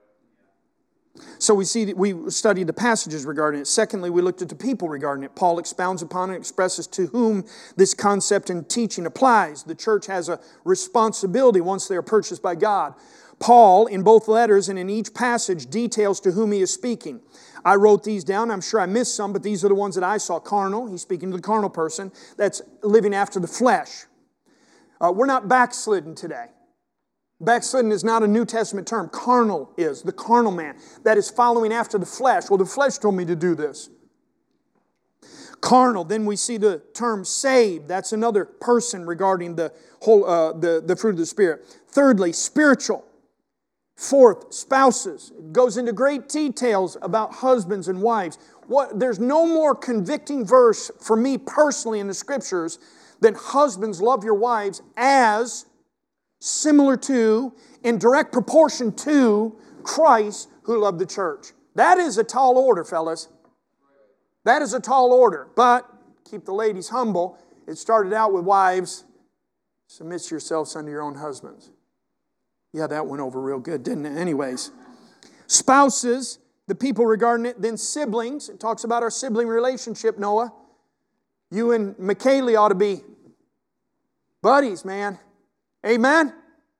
So we studied the passages regarding it. Secondly, we looked at the people regarding it. Paul expounds upon it and expresses to whom this concept and teaching applies. The church has a responsibility once they are purchased by God. Paul, in both letters and in each passage, details to whom he is speaking. I wrote these down. I'm sure I missed some, but these are the ones that I saw. Carnal, he's speaking to the carnal person. That's living after the flesh. We're not backslidden today. Backslidden is not a New Testament term. Carnal is. The carnal man. That is following after the flesh. Well, the flesh told me to do this. Carnal. Then we see the term saved. That's another person regarding the whole the fruit of the Spirit. Thirdly, spiritual. Fourth, spouses. It goes into great details about husbands and wives. There's no more convicting verse for me personally in the Scriptures than husbands love your wives as similar to, in direct proportion to, Christ who loved the church. That is a tall order, fellas. That is a tall order. But keep the ladies humble. It started out with wives. Submit yourselves unto your own husbands. Yeah, that went over real good, didn't it? Anyways. Spouses, the people regarding it. Then siblings. It talks about our sibling relationship, Noah. You and McKaylee ought to be buddies, man. Amen?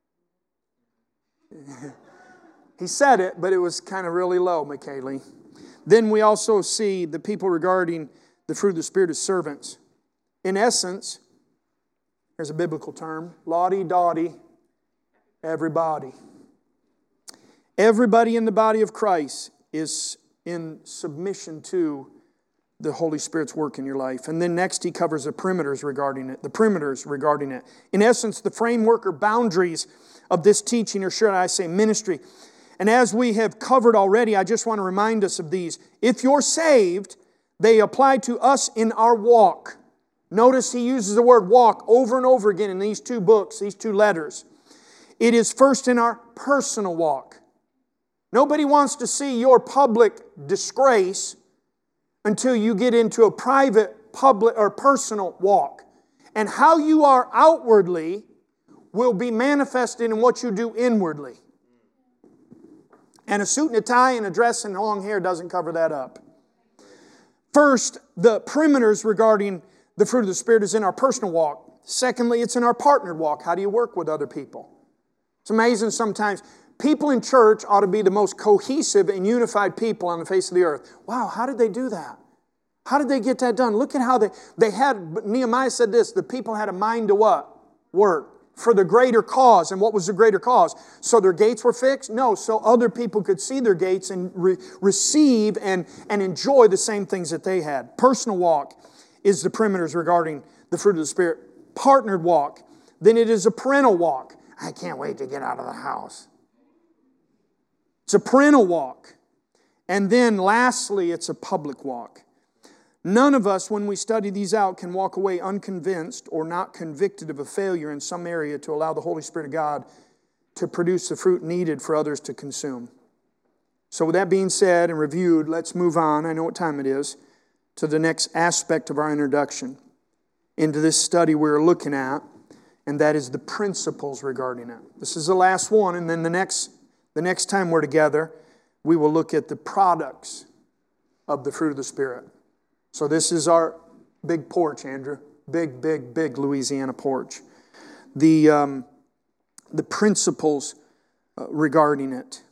He said it, but it was kind of really low, McKaylee. Then we also see the people regarding the fruit of the Spirit as servants. In essence, there's a biblical term, lottie-dottie, everybody. Everybody in the body of Christ is in submission to the Holy Spirit's work in your life. And then next he covers the perimeters regarding it. The perimeters regarding it. In essence, the framework or boundaries of this teaching, or should I say ministry. And as we have covered already, I just want to remind us of these. If you're saved, they apply to us in our walk. Notice he uses the word walk over and over again in these two books, these two letters. It is first in our personal walk. Nobody wants to see your public disgrace until you get into a private, public, or personal walk. And how you are outwardly will be manifested in what you do inwardly. And a suit and a tie and a dress and long hair doesn't cover that up. First, the perimeters regarding the fruit of the Spirit is in our personal walk. Secondly, it's in our partnered walk. How do you work with other people? It's amazing sometimes. People in church ought to be the most cohesive and unified people on the face of the earth. Wow, how did they do that? How did they get that done? Look at how they had, Nehemiah said this, the people had a mind to what? Work. For the greater cause. And what was the greater cause? So their gates were fixed? No, so other people could see their gates and receive and enjoy the same things that they had. Personal walk is the perimeters regarding the fruit of the Spirit. Partnered walk. Then it is a parental walk. I can't wait to get out of the house. It's a parental walk. And then lastly, it's a public walk. None of us, when we study these out, can walk away unconvinced or not convicted of a failure in some area to allow the Holy Spirit of God to produce the fruit needed for others to consume. So with that being said and reviewed, let's move on, I know what time it is, to the next aspect of our introduction into this study we're looking at. and that is the principles regarding it. This is the last one, and then the next time we're together, we will look at the products of the fruit of the Spirit. So this is our big porch, Andrew. Big Louisiana porch. The principles regarding it.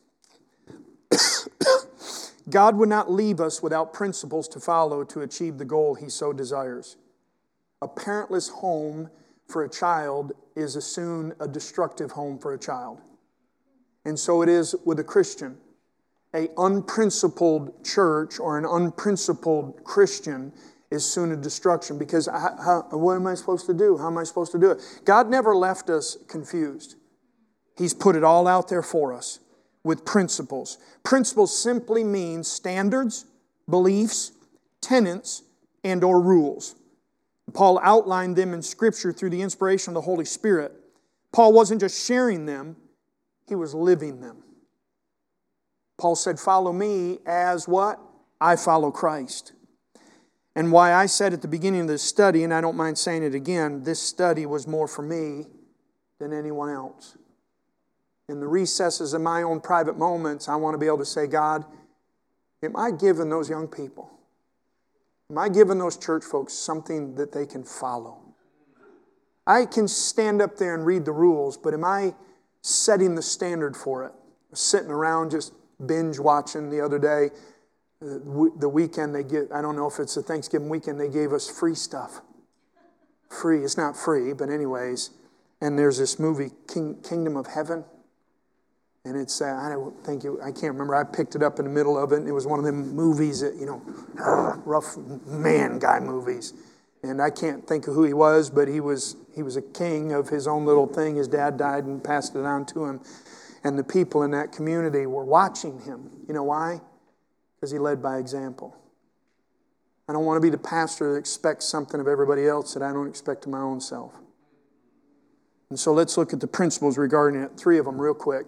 God would not leave us without principles to follow to achieve the goal He so desires. A parentless home for a child is as soon a destructive home for a child. And so it is with a Christian. An unprincipled church or an unprincipled Christian is soon a destruction, because what am I supposed to do? How am I supposed to do it? God never left us confused. He's put it all out there for us with principles. Principles simply means standards, beliefs, tenets, and or rules. Paul outlined them in Scripture through the inspiration of the Holy Spirit. Paul wasn't just sharing them, he was living them. Paul said, follow me as what? I follow Christ. And why I said at the beginning of this study, and I don't mind saying it again, this study was more for me than anyone else. In the recesses of my own private moments, I want to be able to say, God, am I giving those young people, am I giving those church folks something that they can follow? I can stand up there and read the rules, but am I setting the standard for it? Sitting around just binge watching the other day, the weekend they get, I don't know if it's the Thanksgiving weekend, they gave us free stuff. Free, it's not free, but anyways. And there's this movie, Kingdom of Heaven. And it's, I can't remember, I picked it up in the middle of it, and it was one of them movies that, rough man guy movies. And I can't think of who he was, but he was a king of his own little thing. His dad died and passed it on to him. And the people in that community were watching him. You know why? Because he led by example. I don't want to be the pastor that expects something of everybody else that I don't expect of my own self. And so let's look at the principles regarding it. 3 of them real quick.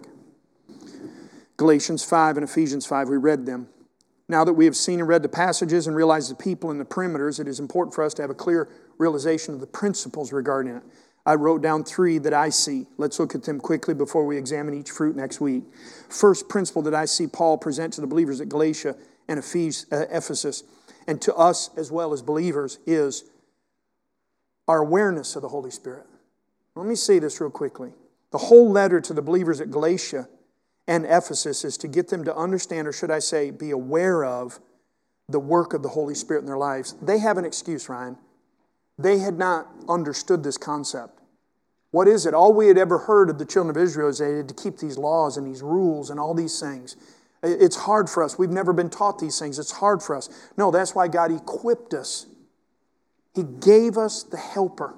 Galatians 5 and Ephesians 5, we read them. Now that we have seen and read the passages and realized the people and the perimeters, it is important for us to have a clear realization of the principles regarding it. I wrote down 3 that I see. Let's look at them quickly before we examine each fruit next week. First principle that I see Paul present to the believers at Galatia and Ephesus, and to us as well as believers, is our awareness of the Holy Spirit. Let me say this real quickly. The whole letter to the believers at Galatia and Ephesus is to get them to understand, or should I say, be aware of the work of the Holy Spirit in their lives. They have an excuse, Ryan. They had not understood this concept. What is it? All we had ever heard of the children of Israel is they had to keep these laws and these rules and all these things. It's hard for us. We've never been taught these things. It's hard for us. No, that's why God equipped us. He gave us the helper.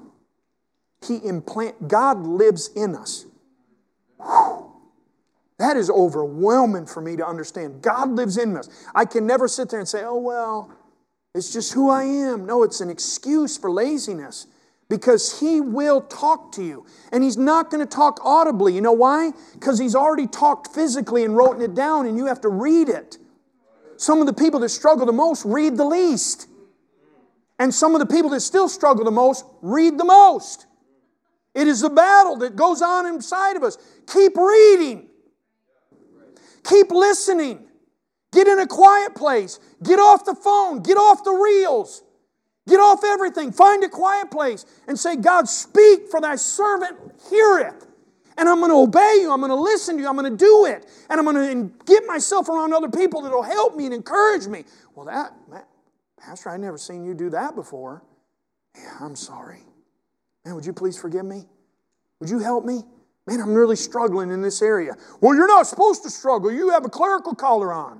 God lives in us. Whew. That is overwhelming for me to understand. God lives in us. I can never sit there and say, oh, well, it's just who I am. No, it's an excuse for laziness, because He will talk to you. And He's not going to talk audibly. You know why? Because He's already talked physically and written it down, and you have to read it. Some of the people that struggle the most read the least. And some of the people that still struggle the most read the most. It is the battle that goes on inside of us. Keep reading. Keep listening. Get in a quiet place. Get off the phone. Get off the reels. Get off everything. Find a quiet place and say, God, speak, for thy servant heareth. And I'm going to obey you. I'm going to listen to you. I'm going to do it. And I'm going to get myself around other people that will help me and encourage me. Well, Pastor, I've never seen you do that before. Yeah, I'm sorry. Man, would you please forgive me? Would you help me? Man, I'm really struggling in this area. Well, you're not supposed to struggle. You have a clerical collar on.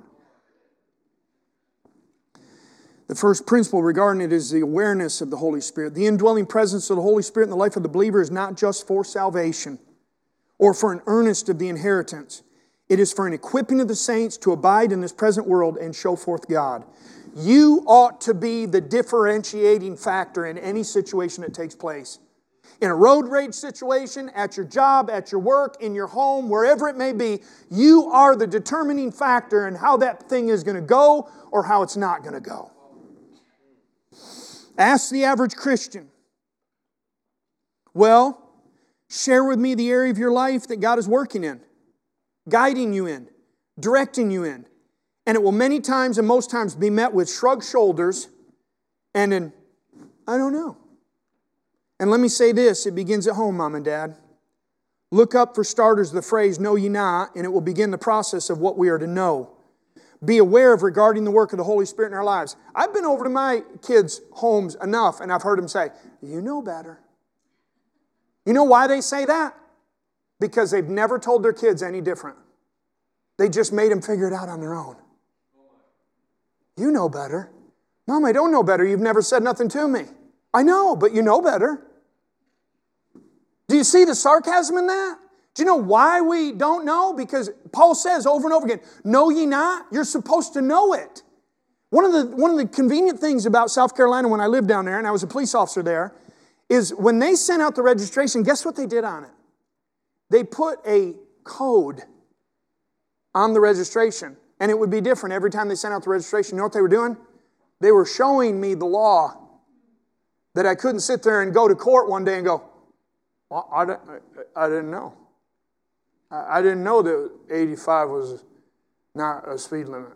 The first principle regarding it is the awareness of the Holy Spirit. The indwelling presence of the Holy Spirit in the life of the believer is not just for salvation or for an earnest of the inheritance. It is for an equipping of the saints to abide in this present world and show forth God. You ought to be the differentiating factor in any situation that takes place. In a road rage situation, at your job, at your work, in your home, wherever it may be, you are the determining factor in how that thing is going to go or how it's not going to go. Ask the average Christian. Well, Share with me the area of your life that God is working in, guiding you in, directing you in. And it will many times and most times be met with shrugged shoulders and an, I don't know. And let me say this, it begins at home, Mom and Dad. Look up for starters the phrase, know ye not, and it will begin the process of what we are to know. Be aware of regarding the work of the Holy Spirit in our lives. I've been over to my kids' homes enough and I've heard them say, you know better. You know why they say that? Because they've never told their kids any different. They just made them figure it out on their own. You know better. Mom, I don't know better. You've never said nothing to me. I know, but you know better. Do you see the sarcasm in that? Do you know why we don't know? Because Paul says over and over again, know ye not? You're supposed to know it. One of the convenient things about South Carolina when I lived down there, and I was a police officer there, is when they sent out the registration, guess what they did on it? They put a code on the registration, and it would be different every time they sent out the registration. You know what they were doing? They were showing me the law that I couldn't sit there and go to court one day and go, well, I didn't know. I didn't know that 85 was not a speed limit.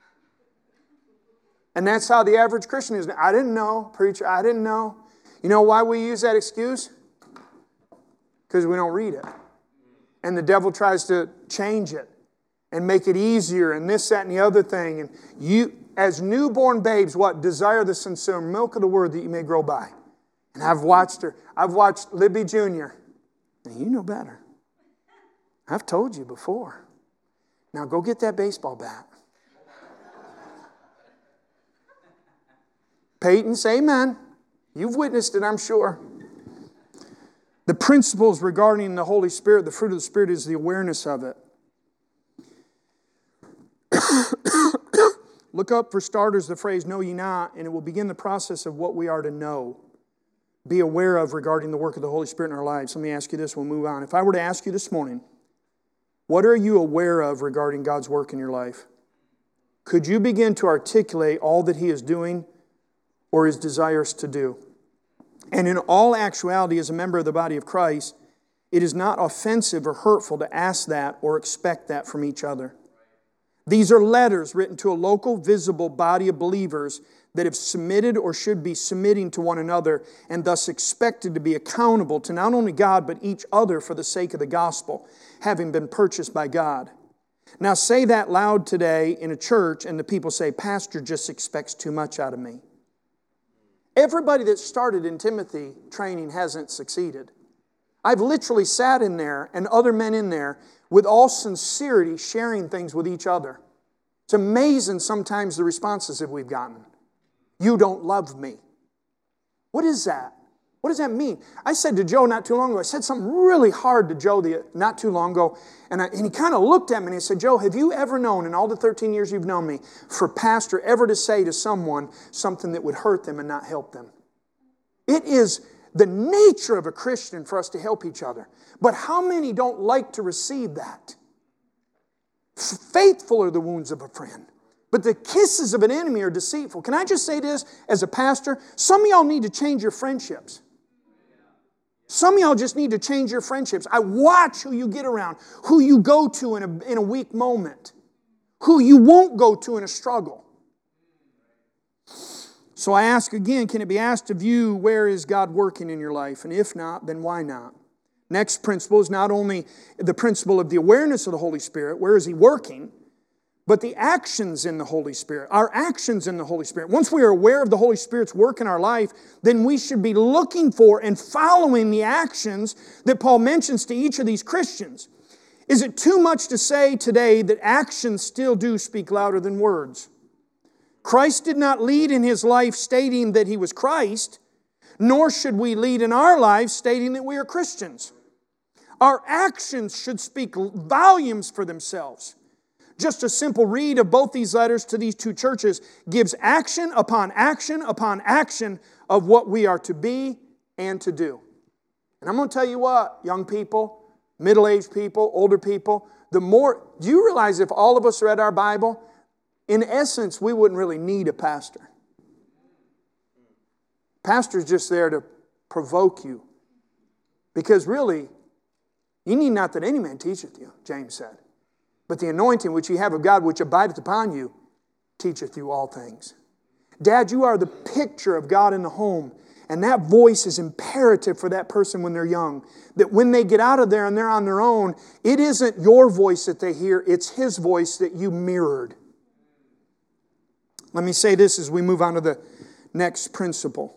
And that's how the average Christian is. I didn't know, preacher, I didn't know. You know why we use that excuse? Because we don't read it. And the devil tries to change it and make it easier and this, that, and the other thing. And you, as newborn babes, what? Desire the sincere milk of the word that you may grow by. And I've watched her. I've watched Libby Jr. And you know better. I've told you before. Now go get that baseball bat. Peyton, say amen. You've witnessed it, I'm sure. The principles regarding the Holy Spirit, the fruit of the Spirit, is the awareness of it. Look up for starters the phrase, know ye not, and it will begin the process of what we are to know. Be aware of regarding the work of the Holy Spirit in our lives. Let me ask you this, we'll move on. If I were to ask you this morning, what are you aware of regarding God's work in your life? Could you begin to articulate all that He is doing or His desires to do? And in all actuality, as a member of the body of Christ, it is not offensive or hurtful to ask that or expect that from each other. These are letters written to a local, visible body of believers that have submitted or should be submitting to one another and thus expected to be accountable to not only God but each other for the sake of the gospel, having been purchased by God. Now say that loud today in a church and the people say, Pastor just expects too much out of me. Everybody that started in Timothy training hasn't succeeded. I've literally sat in there and other men in there with all sincerity sharing things with each other. It's amazing sometimes the responses that we've gotten. You don't love me. What is that? What does that mean? I said to Joe not too long ago, I said something really hard to Joe not too long ago, and he kind of looked at me and he said, Joe, have you ever known in all the 13 years you've known me for pastor ever to say to someone something that would hurt them and not help them? It is the nature of a Christian for us to help each other. But how many don't like to receive that? Faithful are the wounds of a friend, but the kisses of an enemy are deceitful. Can I just say this as a pastor? Some of y'all need to change your friendships. Some of y'all just need to change your friendships. I watch who you get around, who you go to in a weak moment, who you won't go to in a struggle. So I ask again, can it be asked of you, where is God working in your life? And if not, then why not? Next principle is not only the principle of the awareness of the Holy Spirit, where is He working, but the actions in the Holy Spirit, our actions in the Holy Spirit. Once we are aware of the Holy Spirit's work in our life, then we should be looking for and following the actions that Paul mentions to each of these Christians. Is it too much to say today that actions still do speak louder than words? Christ did not lead in His life stating that He was Christ, nor should we lead in our lives stating that we are Christians. Our actions should speak volumes for themselves. Just a simple read of both these letters to these two churches gives action upon action upon action of what we are to be and to do. And I'm going to tell you what, young people, middle-aged people, older people, do you realize if all of us read our Bible, in essence, we wouldn't really need a pastor. Pastor's just there to provoke you. Because really, Ye need not that any man teacheth you, James said. But the anointing which ye have of God, which abideth upon you, teacheth you all things. Dad, you are the picture of God in the home. And that voice is imperative for that person when they're young. That when they get out of there and they're on their own, it isn't your voice that they hear, it's His voice that you mirrored. Let me say this as we move on to the next principle.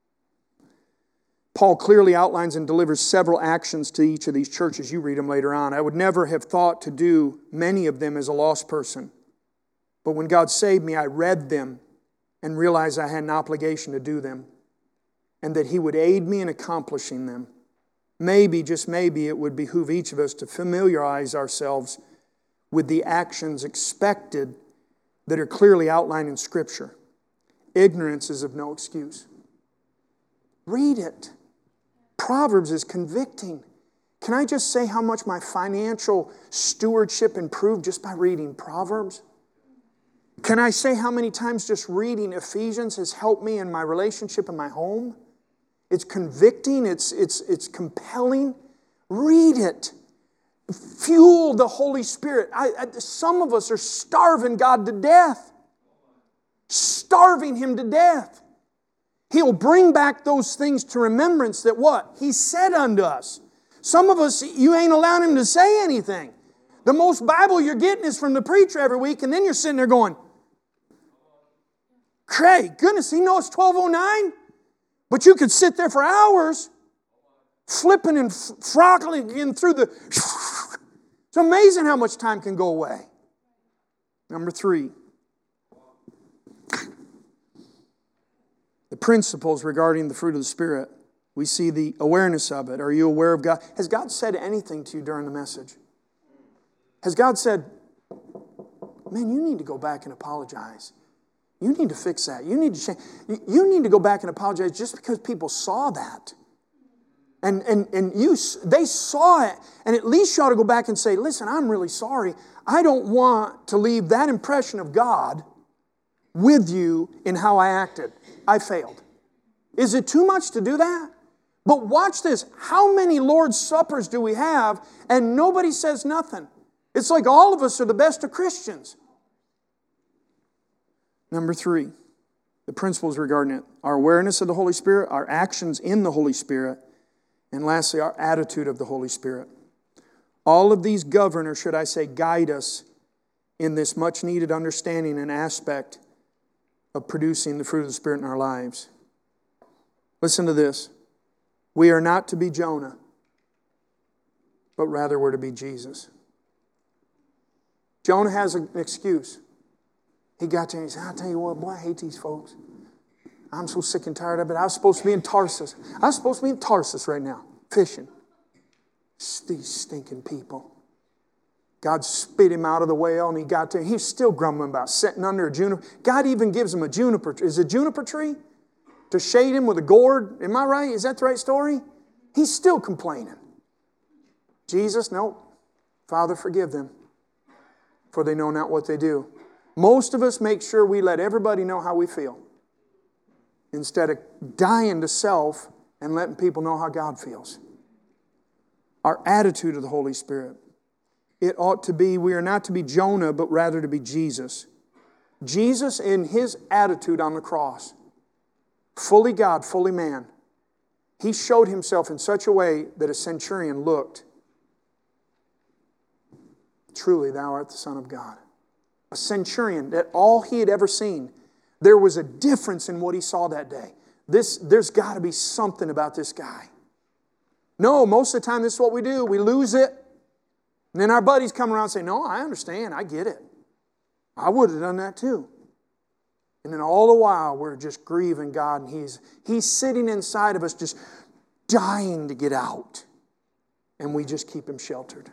Paul clearly outlines and delivers several actions to each of these churches. You read them later on. I would never have thought to do many of them as a lost person. But when God saved me, I read them and realized I had an obligation to do them, and that He would aid me in accomplishing them. Maybe, just maybe, it would behoove each of us to familiarize ourselves with the actions expected that are clearly outlined in Scripture. Ignorance is of no excuse. Read it. Proverbs is convicting. Can I just say how much my financial stewardship improved just by reading Proverbs? Can I say how many times just reading Ephesians has helped me in my relationship in my home? It's convicting. It's compelling. Read it. Fuel the Holy Spirit. Some of us are starving God to death. Starving Him to death. He'll bring back those things to remembrance that what? He said unto us. Some of us, you ain't allowing Him to say anything. The most Bible you're getting is from the preacher every week, and then you're sitting there going, Craig, goodness, he knows 12:09? But you could sit there for hours flipping and throttling through the... It's amazing how much time can go away. Number 3. The principles regarding the fruit of the Spirit. We see the awareness of it. Are you aware of God? Has God said anything to you during the message? Has God said, man, you need to go back and apologize. You need to fix that. You need to change. You need to go back and apologize just because people saw that. And they saw it. And at least you ought to go back and say, listen, I'm really sorry. I don't want to leave that impression of God with you in how I acted. I failed. Is it too much to do that? But watch this. How many Lord's Suppers do we have and nobody says nothing? It's like all of us are the best of Christians. Number 3, the principles regarding it. Our awareness of the Holy Spirit, our actions in the Holy Spirit, and lastly, our attitude of the Holy Spirit. All of these govern, or should I say guide us in this much needed understanding and aspect of producing the fruit of the Spirit in our lives. Listen to this. We are not to be Jonah, but rather we're to be Jesus. Jonah has an excuse. He got there and he said, I'll tell you what, boy, I hate these folks. I'm so sick and tired of it. I was supposed to be in Tarsus. I was supposed to be in Tarsus right now, fishing. These stinking people. God spit him out of the whale and he got there. He's still grumbling about sitting under a juniper. God even gives him a juniper tree. Is it a juniper tree? To shade him with a gourd. Am I right? Is that the right story? He's still complaining. Jesus, no. Father, forgive them, for they know not what they do. Most of us make sure we let everybody know how we feel instead of dying to self and letting people know how God feels. Our attitude of the Holy Spirit. It ought to be, we are not to be Jonah, but rather to be Jesus. Jesus in His attitude on the cross, fully God, fully man, He showed Himself in such a way that a centurion looked, truly thou art the Son of God. A centurion, that all he had ever seen, there was a difference in what he saw that day. There's got to be something about this guy. No, most of the time this is what we do. We lose it. And then our buddies come around and say, no, I understand. I get it. I would have done that too. And then all the while we're just grieving God and He's sitting inside of us just dying to get out. And we just keep Him sheltered.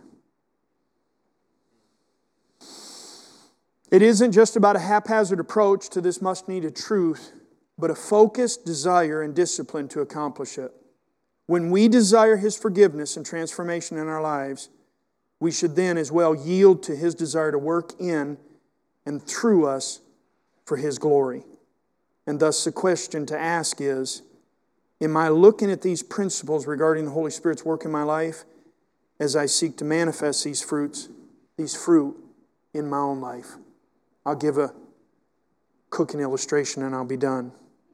It isn't just about a haphazard approach to this much-needed truth, but a focused desire and discipline to accomplish it. When we desire His forgiveness and transformation in our lives, we should then as well yield to His desire to work in and through us for His glory. And thus the question to ask is, am I looking at these principles regarding the Holy Spirit's work in my life as I seek to manifest these fruit in my own life. I'll give a cooking illustration and I'll be done.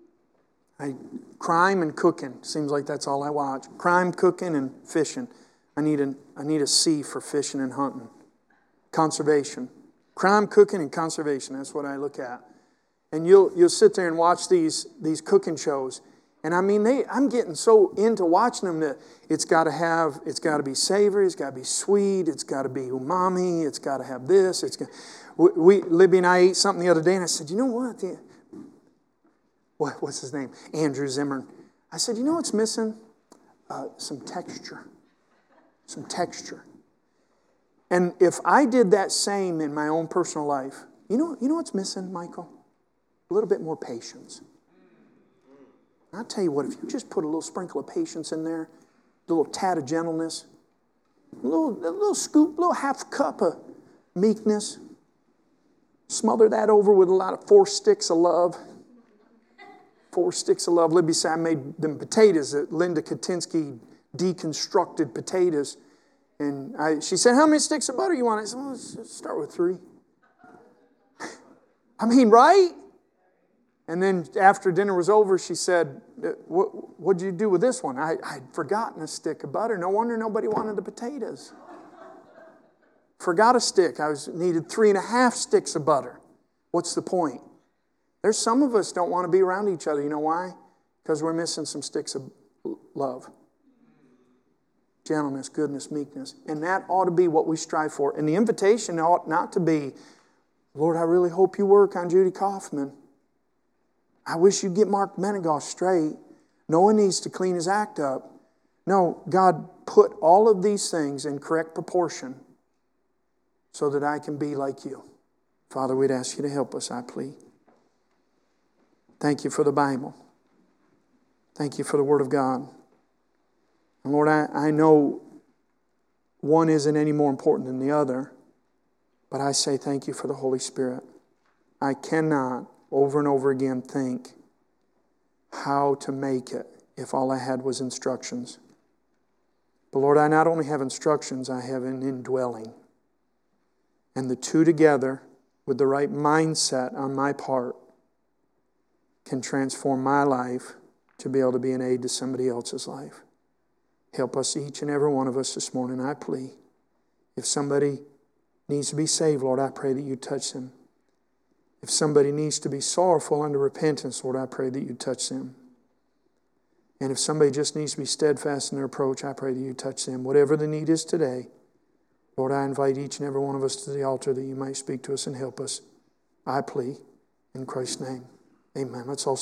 Crime and cooking. Seems like that's all I watch. Crime, cooking, and fishing. I need a C for fishing and hunting. Conservation. Crime, cooking, and conservation. That's what I look at. And you'll sit there and watch these cooking shows. And I mean, I'm getting so into watching them that it's got to be savory, it's got to be sweet, it's got to be umami, it's got to have this. Libby and I ate something the other day, and I said, you know what's his name? Andrew Zimmern. I said, you know what's missing? Some texture. Some texture. And if I did that same in my own personal life, you know what's missing, Michael? A little bit more patience. I'll tell you what, if you just put a little sprinkle of patience in there, a little tad of gentleness, a little scoop, a little half cup of meekness, smother that over with a lot of 4 sticks of love. 4 sticks of love. Libby said I made them potatoes that Linda Katinsky deconstructed potatoes. And she said, how many sticks of butter you want? I said, well, let's start with 3. I mean, right? And then after dinner was over, she said, what did you do with this one? I'd forgotten a stick of butter. No wonder nobody wanted the potatoes. Forgot a stick. I needed 3.5 sticks of butter. What's the point? There's some of us don't want to be around each other. You know why? Because we're missing some sticks of love. Gentleness, goodness, meekness. And that ought to be what we strive for. And the invitation ought not to be, Lord, I really hope you work on Judy Kaufman. I wish you'd get Mark Menegoff straight. No one needs to clean his act up. No, God put all of these things in correct proportion so that I can be like you. Father, we'd ask you to help us, I plead. Thank you for the Bible. Thank you for the Word of God. And Lord, I know one isn't any more important than the other, but I say thank you for the Holy Spirit. I cannot over and over again think how to make it if all I had was instructions. But Lord, I not only have instructions, I have an indwelling. And the two together, with the right mindset on my part, can transform my life to be able to be an aid to somebody else's life. Help us, each and every one of us this morning, I plead. If somebody needs to be saved, Lord, I pray that you touch them. If somebody needs to be sorrowful unto repentance, Lord, I pray that you touch them. And if somebody just needs to be steadfast in their approach, I pray that you touch them. Whatever the need is today, Lord, I invite each and every one of us to the altar that you might speak to us and help us. I plead in Christ's name. Amen. Let's all